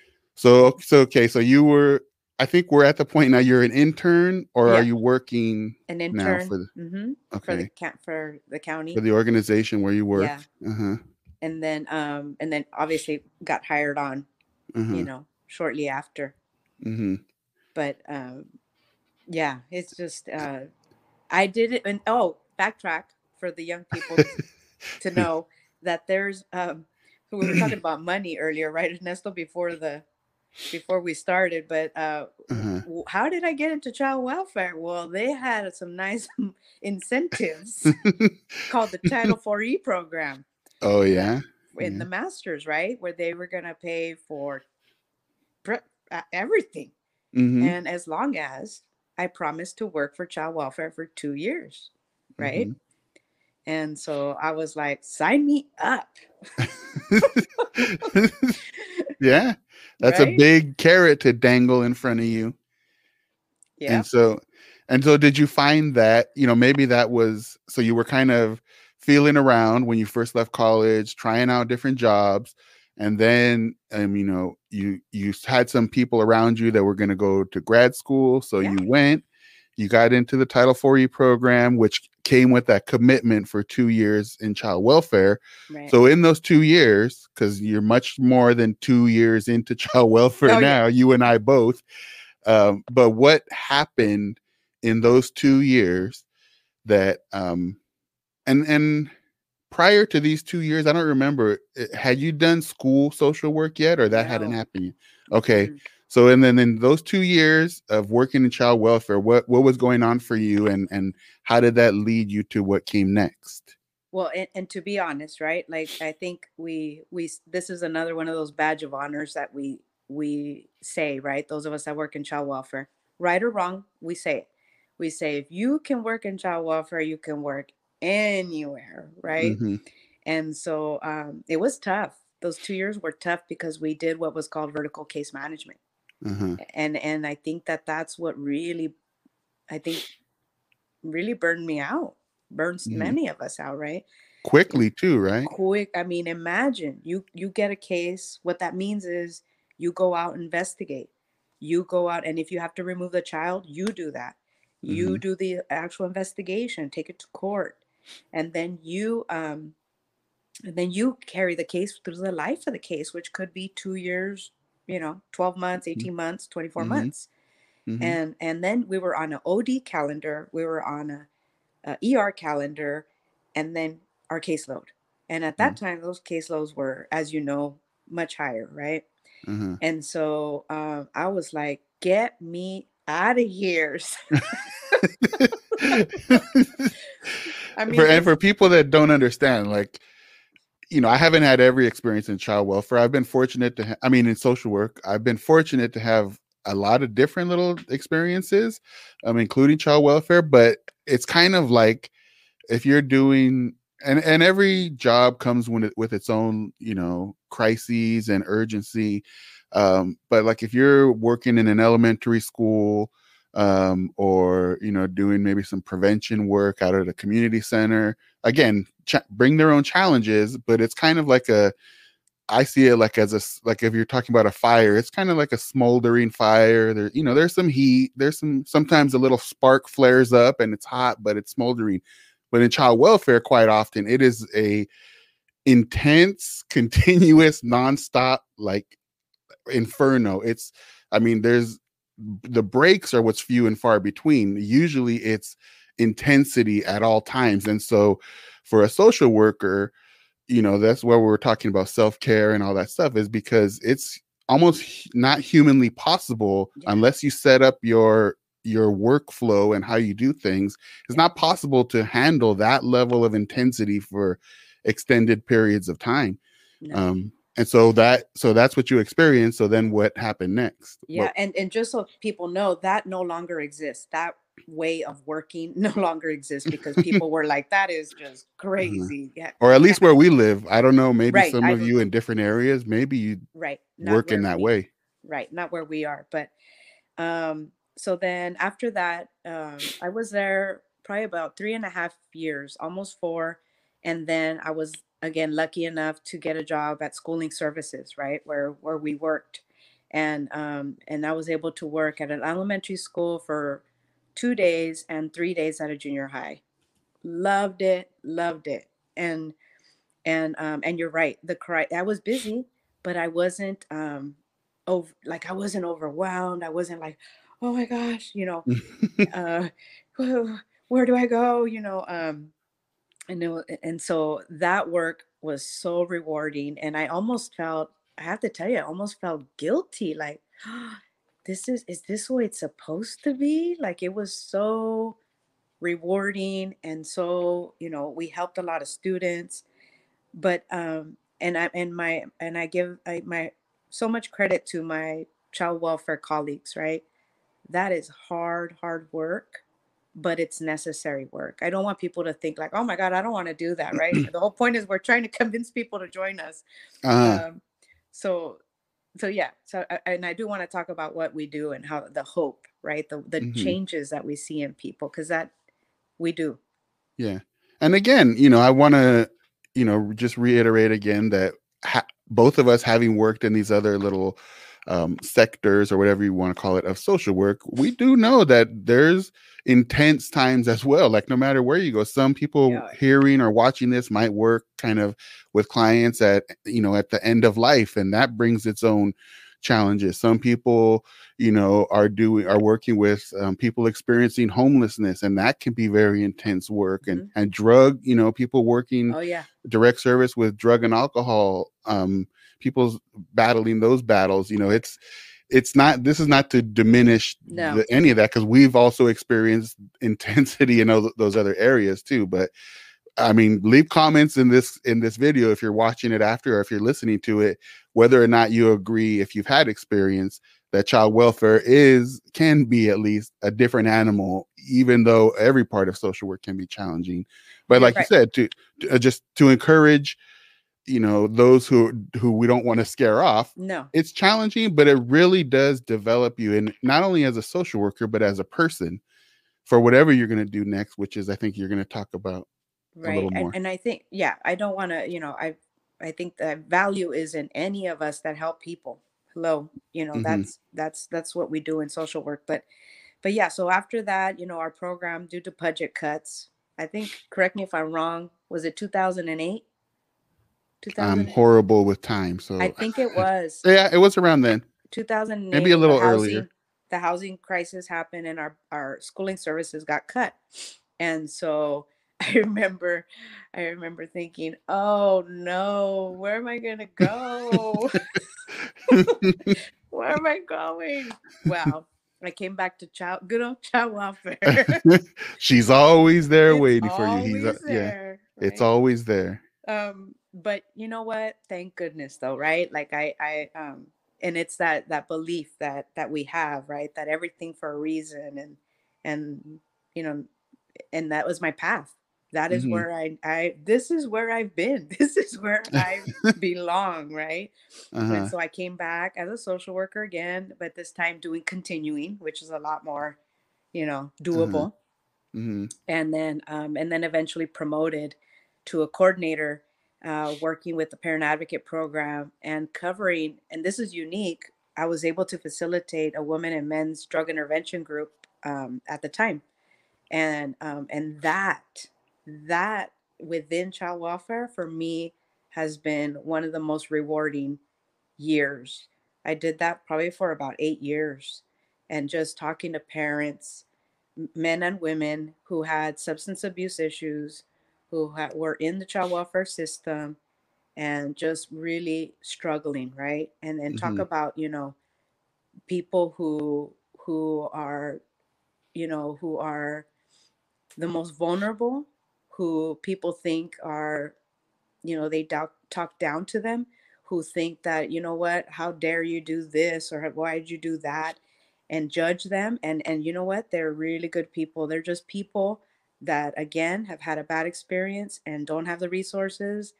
So okay, so you were, I think we're at the point now, you're an intern, or are Yep. you working An now intern. for the, Mm-hmm. okay, For the for county. the organization where you Yeah. worked? Uh-huh. And then obviously got hired on, Uh-huh. shortly after. Mm-hmm. But yeah, it's just I did it. And backtrack for the young people to know that there's we were talking about money earlier, right, Ernesto, before we started. But Uh-huh. how did I get into child welfare? Well, they had some nice incentives called the Title 4E program. Oh That yeah. in the Yeah. masters, right, where they were going to pay for everything. Mm-hmm. And as long as I promised to work for child welfare for 2 years, right? Mm-hmm. And so I was like, sign me up. Yeah. That's a Right? big carrot to dangle in front of you. And Yep. so and so did you find that, maybe that was so you were kind of feeling around when you first left college, trying out different jobs, and then you had some people around you that were going to go to grad school, so Yeah. you went, you got into the Title 4E program, which came with that commitment for 2 years in child welfare. Right. So in those 2 years, because you're much more than 2 years into child welfare Oh, yeah. now, you and I both, but what happened in those 2 years that and prior to these 2 years, I don't remember, had you done school social work yet, or that hadn't No. happened yet? Okay. Mm-mm. So and then in those 2 years of working in child welfare, what was going on for you, and how did that lead you to what came next? Well, and to be honest, right? Like I think we this is another one of those badge of honors that we say, right? Those of us that work in child welfare, right or wrong, we say it. We say if you can work in child welfare, you can work anywhere, right? Mm-hmm. And so it was tough. Those 2 years were tough because we did what was called vertical case management, Uh-huh. and I think that that's what really, I think, really burned me out, burns Mm-hmm. many of us out, right? Quickly too, right? Quick. I mean, imagine you get a case. What that means is you go out, investigate, you go out, and if you have to remove the child, you do that. You Mm-hmm. do the actual investigation, take it to court, and then you carry the case through the life of the case, which could be 2 years, 12 months, 18 months, 24 Mm-hmm. months. Mm-hmm. And then we were on an OD calendar, we were on a ER calendar, and then our caseload. And at that time, those caseloads were, as you know, much higher, right? Uh-huh. And so I was like, get me out of here. I for mean, and it's for people that don't understand, like, I haven't had every experience in child welfare. I've been fortunate to I mean, in social work, I've been fortunate to have a lot of different little experiences, including child welfare. But it's kind of like, if you're doing, and every job comes with its own, crises and urgency. But like, if you're working in an elementary school, or doing maybe some prevention work out at a community center, again, bring their own challenges, but it's kind of like I see it like as like, if you're talking about a fire, it's kind of like a smoldering fire. There's some heat, sometimes a little spark flares up and it's hot, but it's smoldering. But in child welfare, quite often it is a intense, continuous, nonstop, like, inferno. There's the breaks are what's few and far between. Usually it's intensity at all times. And so for a social worker, that's where we're talking about self-care and all that stuff, is because it's almost not humanly possible, yeah, unless you set up your workflow and how you do things. It's yeah, not possible to handle that level of intensity for extended periods of time. no. And so that's what you experienced. So then what happened next? Yeah, and just so people know, that no longer exists. That way of working no longer exists because people were like, "That is just Uh-huh. crazy." Yeah, Or at yeah, least where we live. I don't know. Maybe right. some I of don't you know. in different areas, maybe you Right, not work in where that we, way. right, not where we are. But so then after that, I was there probably about 3.5 years, almost 4, and then I was again lucky enough to get a job at Schooling Services, right, where we worked, and I was able to work at an elementary school for 2 days and 3 days at a junior high. Loved it, and you're right. I was busy, but I wasn't I wasn't overwhelmed. I wasn't like, oh my gosh, uh, where do I go? And so that work was so rewarding, and I almost felt. I have to tell you, I almost felt guilty. Like, is this the way it's supposed to be? Like, it was so rewarding, and so we helped a lot of students, but I give my so much credit to my child welfare colleagues, right? That is hard work, but it's necessary work. I don't want people to think like, oh my God, I don't want to do that, right? The whole point is we're trying to convince people to join us. Uh-huh. Um, so yeah. And I do want to talk about what we do and how the hope, right? The Hmm. changes that we see in people, because that we do. Yeah. And again, I want to, just reiterate again that both of us having worked in these other little sectors or whatever you want to call it of social work, we do know that there's intense times as well. Like no matter where you go, some people Yeah. hearing or watching this might work kind of with clients at, at the end of life, and that brings its own challenges. Some people, are working with people experiencing homelessness, and that can be very intense work. And Mm-hmm. drug, people working Oh yeah. direct service with drug and alcohol, people's battling those battles. It's not, this is not to diminish No. any of that, because we've also experienced intensity in those other areas too. But I mean, leave comments in this video if you're watching it after, or if you're listening to it, whether or not you agree, if you've had experience, that child welfare can be at least a different animal, even though every part of social work can be challenging. But You're like you right. said, just to encourage, those who we don't want to scare off. No. It's challenging, but it really does develop you, and not only as a social worker, but as a person for whatever you're going to do next, which is, I think, you're going to talk about a Right. little more. And I think, yeah, I don't want to, I think the value is in any of us that help people. Hello, Hmm. that's what we do in social work. But yeah, so after that, our program, due to budget cuts, I think, correct me if I'm wrong, was it 2008? I'm 2000, horrible with time, I so think it was yeah, it was around then, maybe 2008, a when the little earlier. housing crisis happened and our schooling services got cut. And so I remember I remember thinking, "Oh no, where am I going to go? Where am I going?" Well, I came back to good old child welfare. She's always there It's waiting for you. always Yeah, there, it's right? always there. But you know what? Thank goodness though, right? Like and it's that belief that we have, right? That everything for a reason, and you know, and that was my path. That is Hmm. where this is where I've been. This is where I belong, right? And Uh-huh. so I came back as a social worker again, but this time doing continuing, which is a lot more, Uh-huh. doable. Hmm. And then eventually promoted to a coordinator, working with the parent advocate program and covering. And this is unique. I was able to facilitate a women and men's drug intervention group, at the time, and that within child welfare for me has been one of the most rewarding years. I did that probably for about 8 years, and just talking to parents, men and women who had substance abuse issues, were in the child welfare system and just really struggling, right? And then talk Hmm. about, people who are, who are the most vulnerable, who people think are, they talk down to them, who think that, what, how dare you do this, or why did you do that, and judge them. And you know what, they're really good people. They're just people that, again, have had a bad experience and don't have the resources,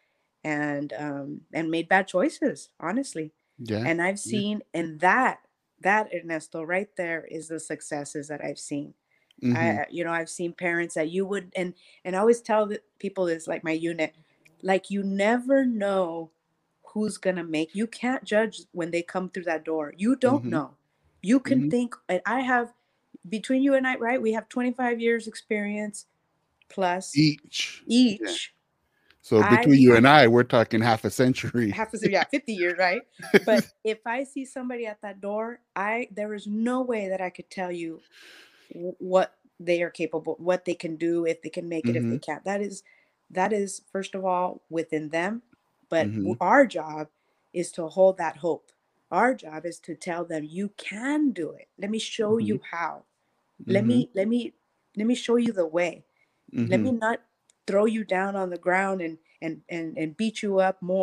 and made bad choices, honestly. Yeah. And I've Yeah. seen, and that Ernesto right there is the successes that I've seen. Hmm. I've seen parents that you would, and I always tell the people this, like my unit, like, you never know who's gonna make. You can't judge when they come through that door. You don't Hmm. know. You can Hmm. think, and I have, between you and I, right? We have 25 years experience plus Each. Yeah. each. So I between you I and I, we're talking half a century. have to say, yeah, 50 years, right? But if I see somebody at that door, there is no way that I could tell you what they are capable, what they can do, if they can make it, if they Hmm. can't. That is first of all within them. But Hmm. our job is to hold that hope. Our job is to tell them, you can do it. Let me show Hmm. you how. Let Hmm. me let me let me show you the way. Let Hmm. me not throw you down on the ground and beat you up more.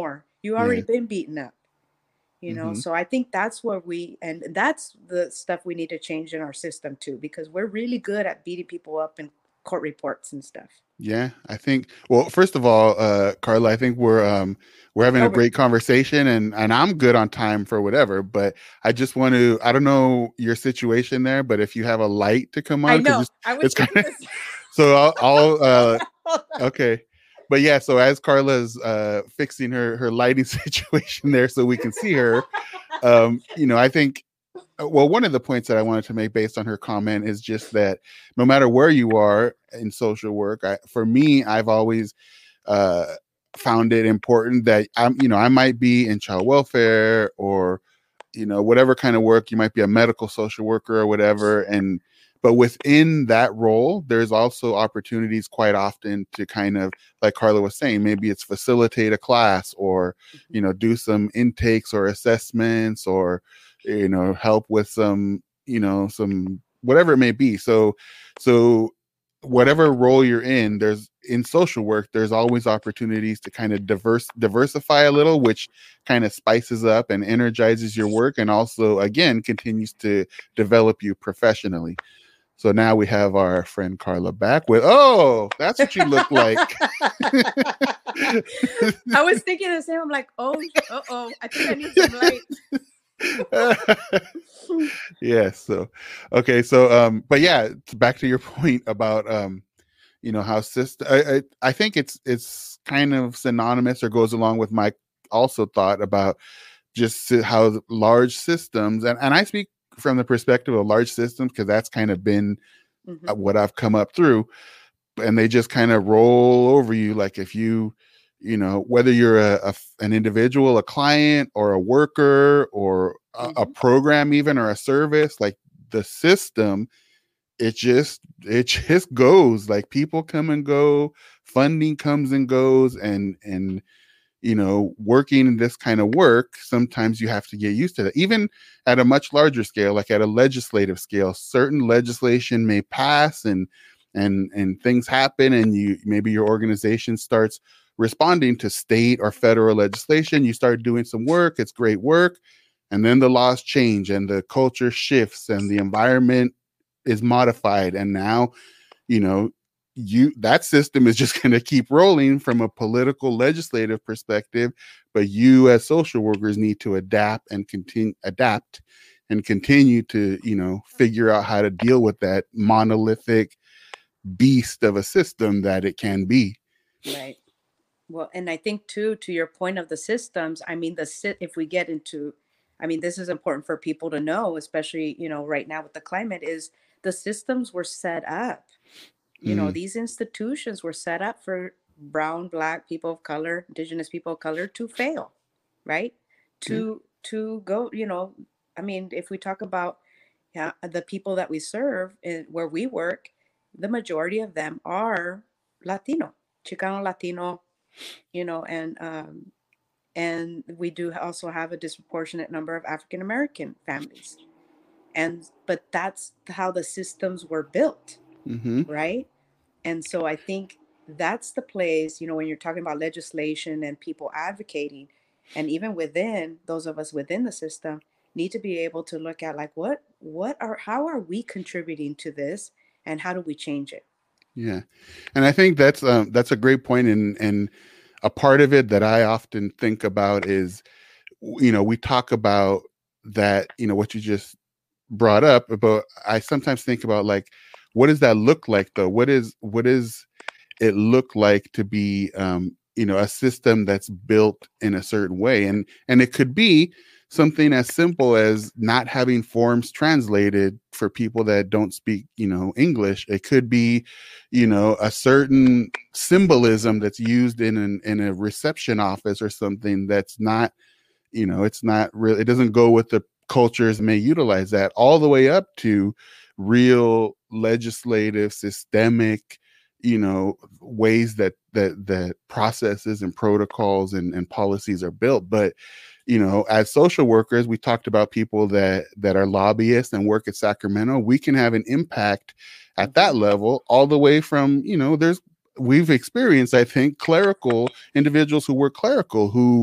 You already been beaten up, you know? So I think that's where and that's the stuff we need to change in our system too, because we're really good at beating people up in court reports and stuff. Yeah, I think, well, first of all, Carla, I think we're having a great conversation, and I'm good on time for whatever, but I just want to, I don't know your situation there, but if you have a light to come on, I know. It's kind of so I'll okay. But yeah, so as Carla's fixing her lighting situation there so we can see her, you know, I think, well, one of the points that I wanted to make based on her comment is just that no matter where you are in social work, for me, I've always found it important that I might be in child welfare or, whatever kind of work. You might be a medical social worker or whatever. But within that role, there's also opportunities quite often to kind of, like Carla was saying, maybe it's facilitate a class or, do some intakes or assessments or, help with some whatever it may be. So whatever role you're in, in social work, there's always opportunities to kind of diversify a little, which kind of spices up and energizes your work, and also, again, continues to develop you professionally. So now we have our friend Carla back with, oh, that's what you look like. I was thinking the same. I'm like, oh, I think I need some light. Yes. So, okay. So, but yeah, back to your point about, how I think it's kind of synonymous or goes along with my also thought about just how large systems, and I speak from the perspective of large systems because that's kind of been what I've come up through, and they just kind of roll over you. Like if you, whether you're an individual, a client, or a worker, or a program even, or a service, like the system, it just goes. Like people come and go, funding comes and goes, and working in this kind of work, sometimes you have to get used to that. Even at a much larger scale, like at a legislative scale, certain legislation may pass and things happen, and maybe your organization starts responding to state or federal legislation. You start doing some work, it's great work, and then the laws change and the culture shifts and the environment is modified, and now that system is just going to keep rolling from a political legislative perspective, but you as social workers need to adapt and continue to figure out how to deal with that monolithic beast of a system that it can be. Right. Well, and I think too, to your point of the systems, I mean, if we get into, I mean, this is important for people to know, especially, right now with the climate, is the systems were set up. These institutions were set up for brown, black, people of color, indigenous people of color to fail, right? To go, I mean, if we talk about the people that we serve where we work, the majority of them are Latino, Chicano Latino, and we do also have a disproportionate number of African American families. But that's how the systems were built, right? And so I think that's the place, when you're talking about legislation and people advocating, and even within those of us within the system need to be able to look at like, how are we contributing to this, and how do we change it? Yeah. And I think that's a great point. And a part of it that I often think about is, we talk about that, what you just brought up, but I sometimes think about like, what does that look like though? What is it look like to be, a system that's built in a certain way? And it could be something as simple as not having forms translated for people that don't speak, English. It could be, a certain symbolism that's used in a reception office or something that's not, it's not really, it doesn't go with the cultures may utilize that, all the way up to real legislative, systemic, ways that processes and protocols and policies are built. But as social workers, we talked about people that are lobbyists and work at Sacramento. We can have an impact at that level, all the way from, we've experienced, I think, clerical individuals who work clerical, who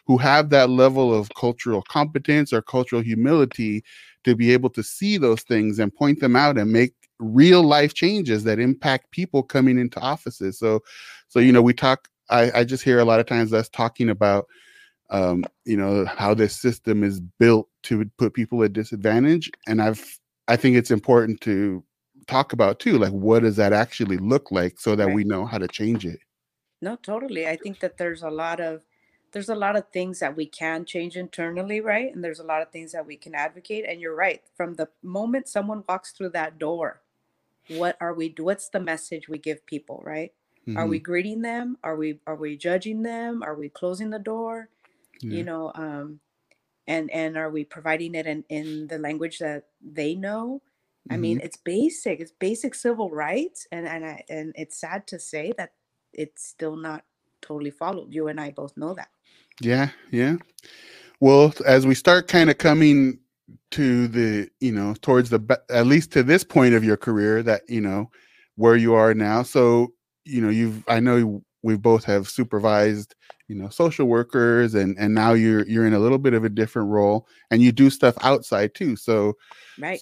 who have that level of cultural competence or cultural humility to be able to see those things and point them out and make real life changes that impact people coming into offices. So we talk. I just hear a lot of times us talking about how this system is built to put people at disadvantage, and I think it's important to talk about too, like what does that actually look like, so that Right. we know how to change it. No, totally. I think that there's a lot of things that we can change internally, right? And there's a lot of things that we can advocate. And you're right. From the moment someone walks through that door, what's the message we give people, right? Are Mm-hmm. we greeting them? Are we judging them? Are we closing the door? You Yeah. know, and are we providing it in the language that they know? I Mm-hmm. mean, it's basic civil rights, and it's sad to say that it's still not totally followed. You and I both know that. Yeah. Yeah. Well, as we start kind of coming to the, towards at least to this point of your career, that, where you are now. So, I know we both have supervised, social workers, and now you're in a little bit of a different role, and you do stuff outside too. So, Right.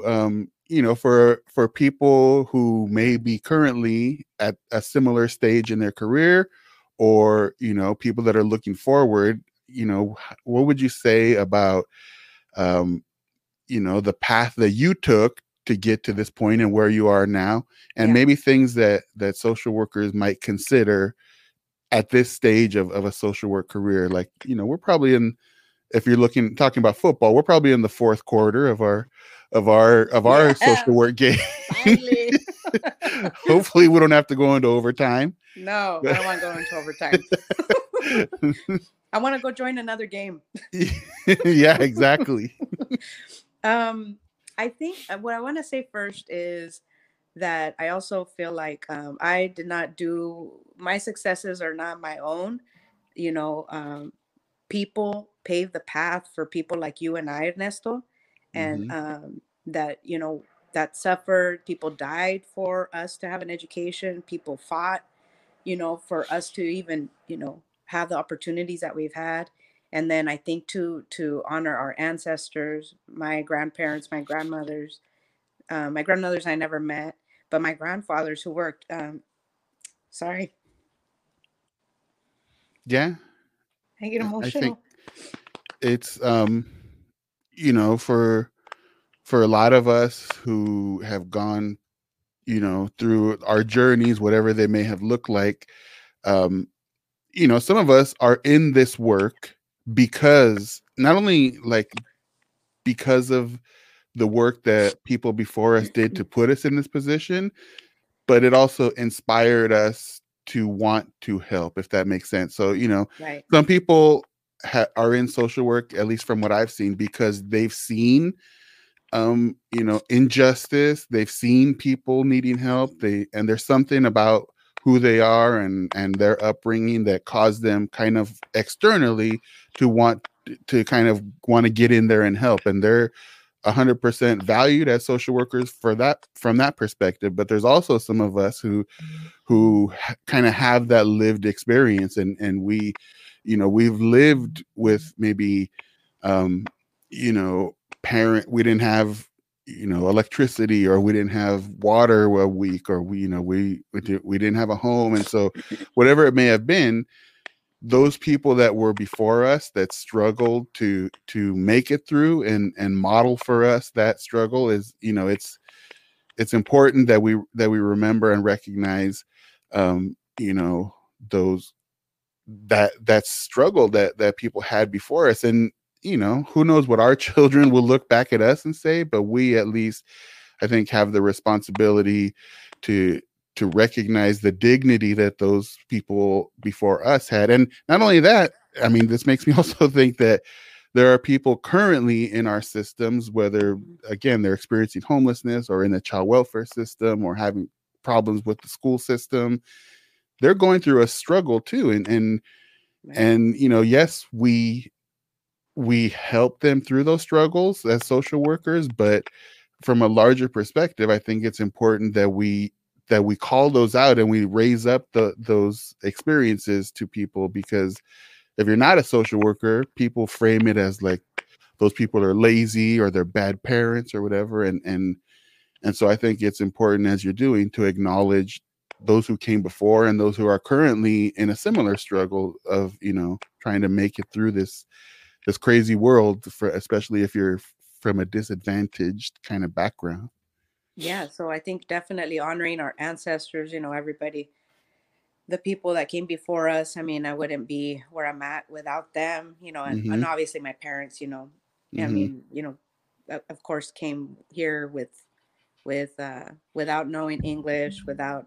for people who may be currently at a similar stage in their career, or, people that are looking forward, what would you say about, um, the path that you took to get to this point and where you are now, and Yeah. maybe things that social workers might consider at this stage of a social work career? Like, we're probably in, if you're talking about football, we're probably in the fourth quarter of our social Yeah. work game. Finally. Hopefully we don't have to go into overtime. No, I don't want to go into overtime. I want to go join another game. Yeah, exactly. um, I think what I want to say first is that I also feel like I did not do my successes are not my own. You know, people pave the path for people like you and I, Ernesto, and Hmm. that that suffered. People died for us to have an education. People fought, for us to even have the opportunities that we've had. And then I think to honor our ancestors, my grandparents, my grandmothers I never met, but my grandfathers who worked. Sorry, Yeah, I get I think emotional. it's for a lot of us who have gone, through our journeys, whatever they may have looked like. um some of us are in this work because, not only like because of the work that people before us did to put us in this position, but it also inspired us to want to help, if that makes sense. So, Right. some people are in social work, at least from what I've seen, because they've seen, injustice. They've seen people needing help. And there's something about who they are and their upbringing that caused them kind of externally to kind of want to get in there and help. And they're 100% valued as social workers from that perspective. But there's also some of us who kind of have that lived experience, and we've lived with maybe, um you know we didn't have, electricity, or we didn't have water a week, or we didn't have a home. And so whatever it may have been, those people that were before us that struggled to make it through and model for us that struggle, is, it's important that we remember and recognize, um those that struggle that people had before us. And, who knows what our children will look back at us and say, but we, at least, I think, have the responsibility to recognize the dignity that those people before us had. And not only that, I mean, this makes me also think that there are people currently in our systems, whether, Mhm. again, they're experiencing homelessness, or in the child welfare system, or having problems with the school system. They're going through a struggle too. Right. And yes, we help them through those struggles as social workers, but from a larger perspective, I think it's important that we call those out, and we raise up those experiences to people, because if you're not a social worker, people frame it as like those people are lazy or they're bad parents or whatever. And so I think it's important, as you're doing, to acknowledge those who came before and those who are currently in a similar struggle of, trying to make it through this crazy world, for especially if you're from a disadvantaged kind of background. Yeah, so I think definitely honoring our ancestors, everybody, the people that came before us. I mean, I wouldn't be where I'm at without them, and Mm-hmm. obviously my parents, I Mm-hmm. mean, of course came here without knowing English, without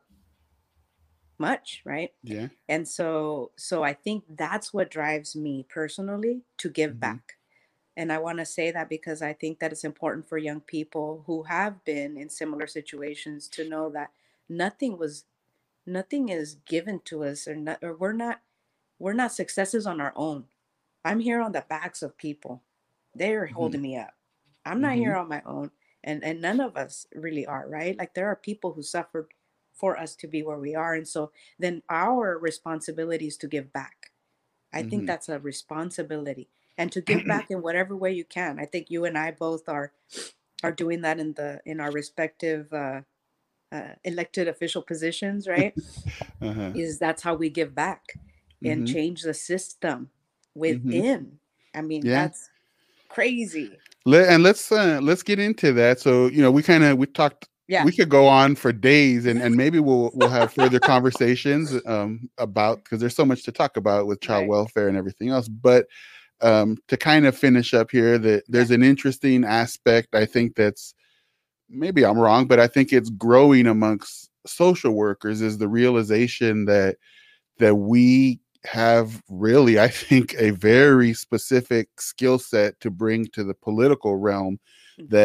much, right? Yeah. And so I think that's what drives me personally to give Mm-hmm. back. And I want to say that because I think that it's important for young people who have been in similar situations to know that nothing was nothing is given to us, or we're not successes on our own. I'm here on the backs of people. They're Mm-hmm. holding me up. I'm not Mm-hmm. here on my own. And none of us really are, right? Like there are people who suffered for us to be where we are. And so then our responsibility is to give back. I think Mm-hmm. that's a responsibility, and to give back in whatever way you can. I think you and I both are doing that in our respective elected official positions, right? Uh-huh. Is that's how we give back and Mm-hmm. change the system Mm-hmm. within. I mean, Yeah. that's crazy. And let's get into that. So, we talked, Yeah. we could go on for days, and maybe we'll have further conversations about, because there's so much to talk about with child Right. welfare and everything else. But to kind of finish up here, that Yeah. there's an interesting aspect, I think, that's, maybe I'm wrong, but I think it's growing amongst social workers, is the realization that we have really, I think, a very specific skill set to bring to the political realm, Mhm.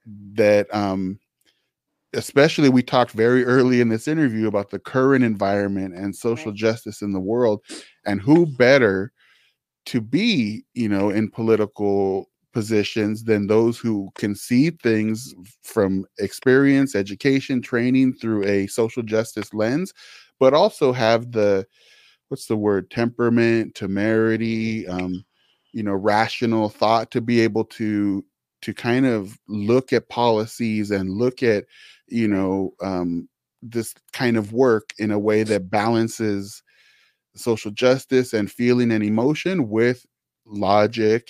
that especially, we talked very early in this interview about the current environment and social Right. justice in the world, and who better to be, in political positions than those who can see things from experience, education, training through a social justice lens, but also have the, what's the word, temperament, temerity, rational thought to be able to kind of look at policies and look at, Right. this kind of work in a way that balances social justice and feeling and emotion with logic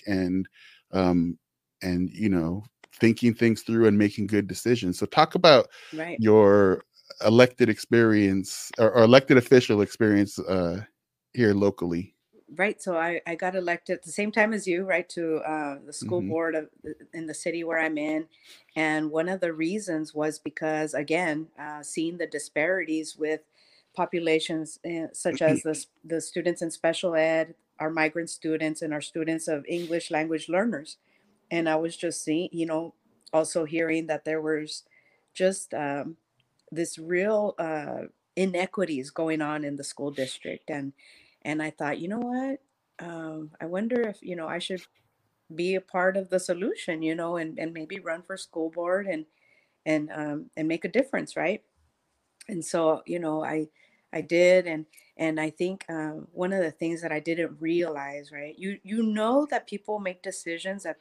um and thinking things through and making good decisions. So talk about Right. your elected experience, or elected official experience here locally. Right. So I got elected at the same time as you, right, to the school Hmm. board in the city where I'm in. And one of the reasons was because, again, seeing the disparities with populations such as the students in special ed, our migrant students, and our students of English language learners. And I was just seeing, also hearing that there was just this real inequities going on in the school district. And I thought, you know what, I wonder if I should be a part of the solution, and maybe run for school board and make a difference, right? And so I did. And I think one of the things that I didn't realize, right, you know that people make decisions at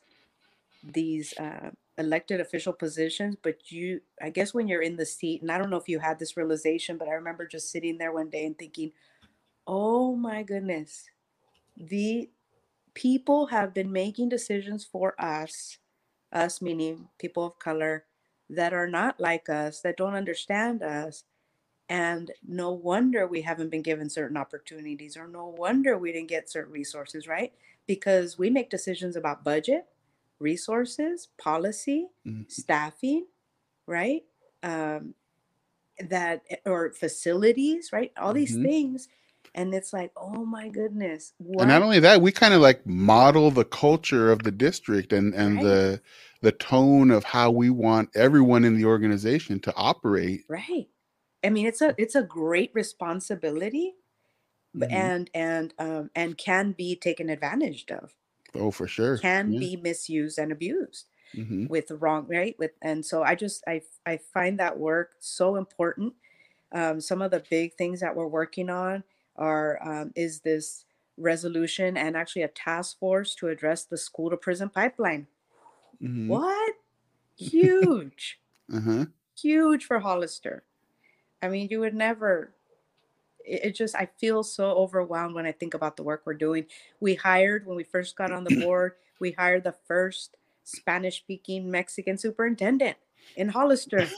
these elected official positions, but I guess when you're in the seat, and I don't know if you had this realization, but I remember just sitting there one day and thinking, oh my goodness, the people have been making decisions for us meaning people of color, that are not like us, that don't understand us. And no wonder we haven't been given certain opportunities, or no wonder we didn't get certain resources, right? Because we make decisions about budget, resources, policy, Hmm. staffing, right? Um, that or facilities, right? All these Hmm. things. And it's like, oh my goodness, And not what? only that, we kind of like model the culture of the district and Right, the tone of how we want everyone in the organization to operate. right. I mean, it's a great responsibility, Hmm. and can be taken advantage of, Oh, for sure. can Yeah. be misused and abused Hmm. with the wrong, right, with. And so I find that work so important. Some of the big things that we're working on are is this resolution and actually a task force to address the school to prison pipeline. Hmm. What? Huge, Uh-huh. huge for Hollister. I mean, you would never. It just, I feel so overwhelmed when I think about the work we're doing. We hired, when we first got on the board, we hired the first Spanish speaking Mexican superintendent in Hollister.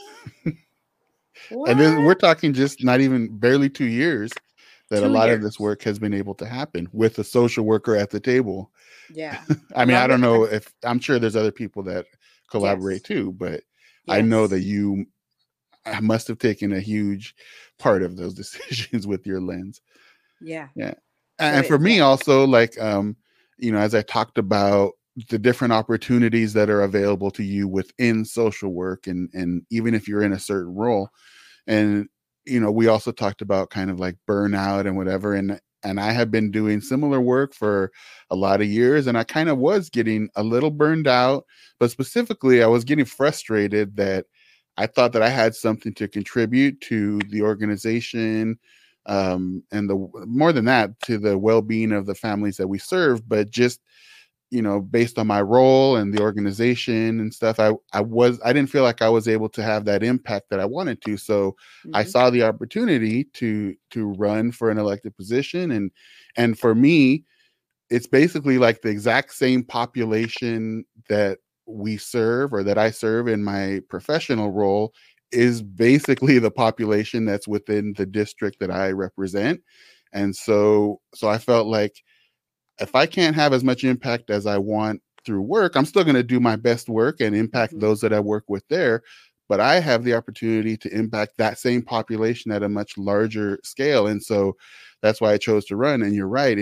And then we're What? talking just not even barely 2 years that a Two lot of this years. work has been able to happen with a social worker at the table. Yeah. I mean, I Along don't with know my, if I'm sure there's other people that collaborate yes. too, but I know that Yes. you must have taken a huge part of those decisions with your lens. Yeah. Yeah. So, And for me yeah. also, like, as I talked about the different opportunities that are available to you within social work, and even if you're in a certain role, and we also talked about kind of like burnout and whatever, and I have been doing similar work for a lot of years, and I kind of was getting a little burned out, but specifically I was getting frustrated that I thought that I had something to contribute to the organization, and the more than that, to the well-being of the families that we serve. But just based on my role and the organization and stuff, I didn't feel like I was able to have that impact that I wanted to. So I Hmm. saw the opportunity to run for an elected position, and for me, it's basically like the exact same population that we serve, or that I serve in my professional role, is basically the population that's within the district that I represent. And so I felt like if I can't have as much impact as I want through work, I'm still going to do my best work and impact Hmm. those that I work with there. But I have the opportunity to impact that same population at a much larger scale. And so that's why I chose to run. And you're right.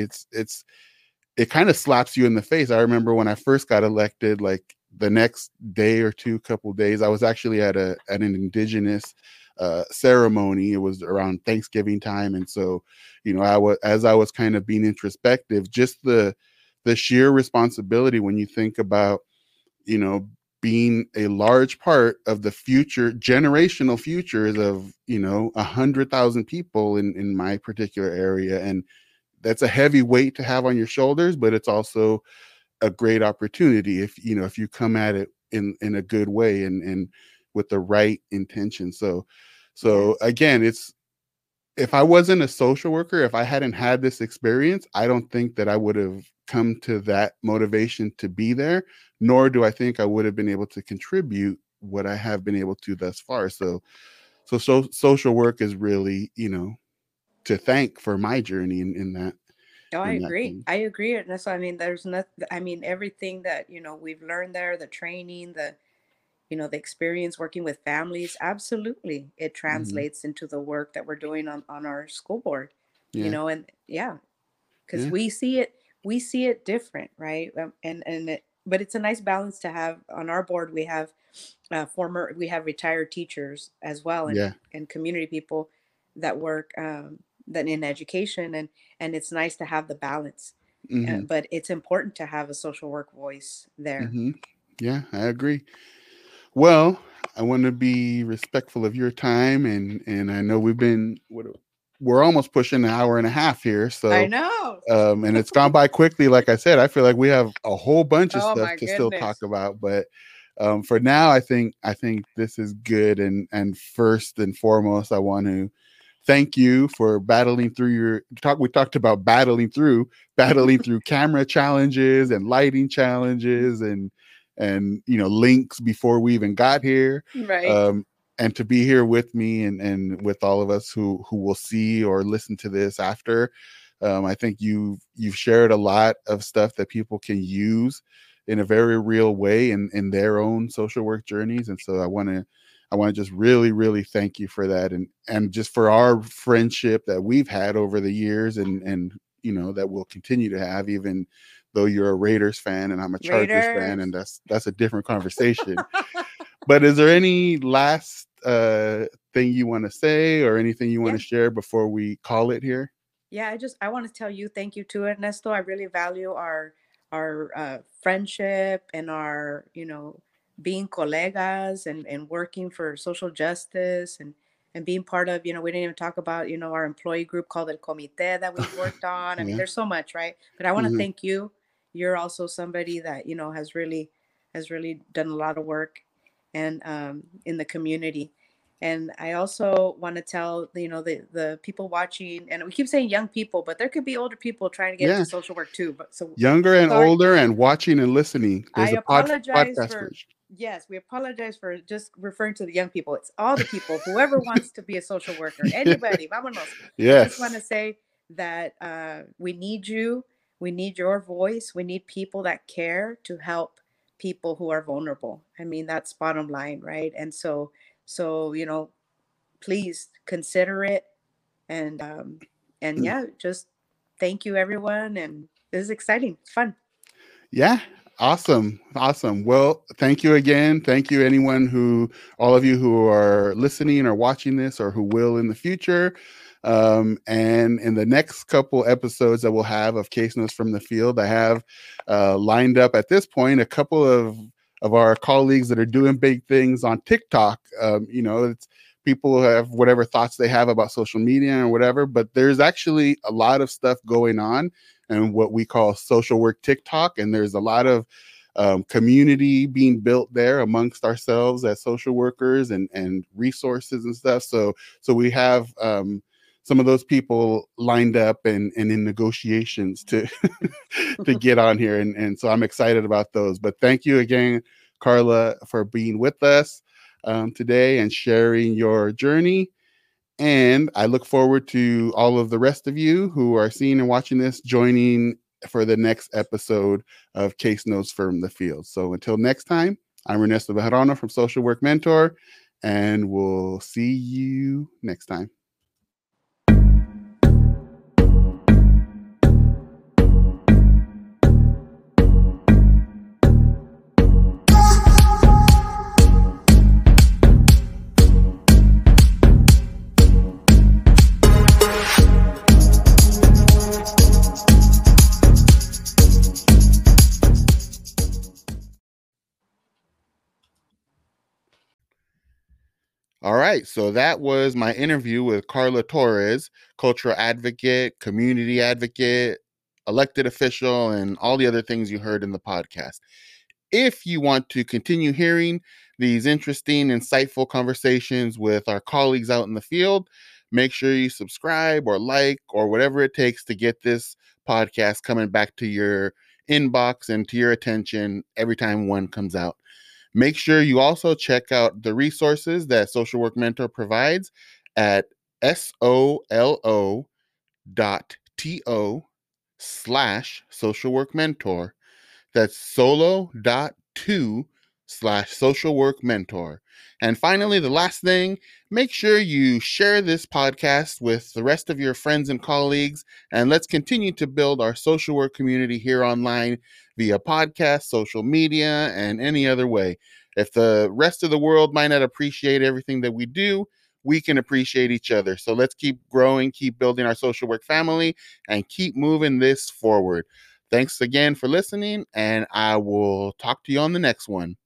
It kind of slaps you in the face. I remember when I first got elected, like the next day or two, couple days, I was actually at an indigenous ceremony. It was around Thanksgiving time, and so as I was kind of being introspective, just the sheer responsibility when you think about you know being a large part of the future, generational futures of 100,000 people in my particular area. And that's a heavy weight to have on your shoulders, but it's also a great opportunity if you come at it in a good way, and with the right intention. Yeah. So again, it's if I wasn't a social worker, if I hadn't had this experience, I don't think that I would have come to that motivation to be there, nor do I think I would have been able to contribute what I have been able to thus far. So social work is really, to thank for my journey Oh, I in that agree. thing. I agree. And that's, I mean, there's not, I mean, everything that, we've learned there, the training, the experience working with families, absolutely. It Hmm. translates into the work that we're doing on our school board, Yeah. and yeah, because Yeah. we see it different, right? But it's a nice balance to have on our board. We have we have retired teachers as well, and Yeah. community people that work that in education, and it's nice to have the balance. Hmm. But it's important to have a social work voice there. Hmm. Yeah, I agree. Well, I want to be respectful of your time, and I know we're almost pushing an hour and a half here, I so know. and it's gone by quickly. Like I said, I feel like we have a whole bunch of Oh stuff my to still talk goodness. about, but for now, I think this is good. And first and foremost, I want to thank you for battling through your talk. We talked about battling through camera challenges and lighting challenges, and links before we even got here. Right. um, and to be here with me and with all of us who will see or listen to this after. I think you've shared a lot of stuff that people can use in a very real way in their own social work journeys. And so I want to just really, really thank you for that, and just for our friendship that we've had over the years, and that we'll continue to have, even though you're a Raiders fan and I'm a Chargers fan, Raiders. and that's a different conversation. But is there any last thing you want to say, or anything you want Yeah. to share before we call it here? Yeah, I want to tell you thank you to Ernesto. I really value our friendship and our being colegas and working for social justice, and being part of, we didn't even talk about, our employee group called El Comité that we've worked on. I mean, Yeah. there's so much, right? But I want to Mhm. thank you. You're also somebody that, has really done a lot of work and in the community. And I also want to tell, the people watching, and we keep saying young people, but there could be older people trying to get Yeah. into social work too. But so Younger and sorry, older and watching and listening. I There's a apologize podcast for for, each. yes, we apologize for just referring to the young people. It's all the people, whoever wants to be a social worker, anybody, vámonos. I just want to Yes. say that we need you. We need your voice. We need people that care to help people who are vulnerable. I mean, that's bottom line, right? And so, please consider it. And yeah, just thank you everyone. And this is exciting. It's fun. Yeah. Awesome. Awesome. Well, thank you again. Thank you, all of you who are listening or watching this or who will in the future. And in the next couple episodes that we'll have of Case Notes from the Field, I have lined up at this point a couple of our colleagues that are doing big things on TikTok. It's people who have whatever thoughts they have about social media or whatever, but there's actually a lot of stuff going on and what we call social work TikTok. And there's a lot of community being built there amongst ourselves as social workers and resources and stuff. So we have some of those people lined up and in negotiations to to get on here. And so I'm excited about those. But thank you again, Carla, for being with us today and sharing your journey. And I look forward to all of the rest of you who are seeing and watching this joining for the next episode of Case Notes from the Field. So until next time, I'm Ernesto Bejarano from Social Work Mentor, and we'll see you next time. All right, so that was my interview with Carla Torres, cultural advocate, community advocate, elected official, and all the other things you heard in the podcast. If you want to continue hearing these interesting, insightful conversations with our colleagues out in the field, make sure you subscribe or like or whatever it takes to get this podcast coming back to your inbox and to your attention every time one comes out. Make sure you also check out the resources that Social Work Mentor provides at solo.to/social work mentor. That's solo.to/social work mentor. And finally, the last thing, make sure you share this podcast with the rest of your friends and colleagues, and let's continue to build our social work community here online via podcast, social media, and any other way. If the rest of the world might not appreciate everything that we do, we can appreciate each other. So let's keep growing, keep building our social work family, and keep moving this forward. Thanks again for listening, and I will talk to you on the next one.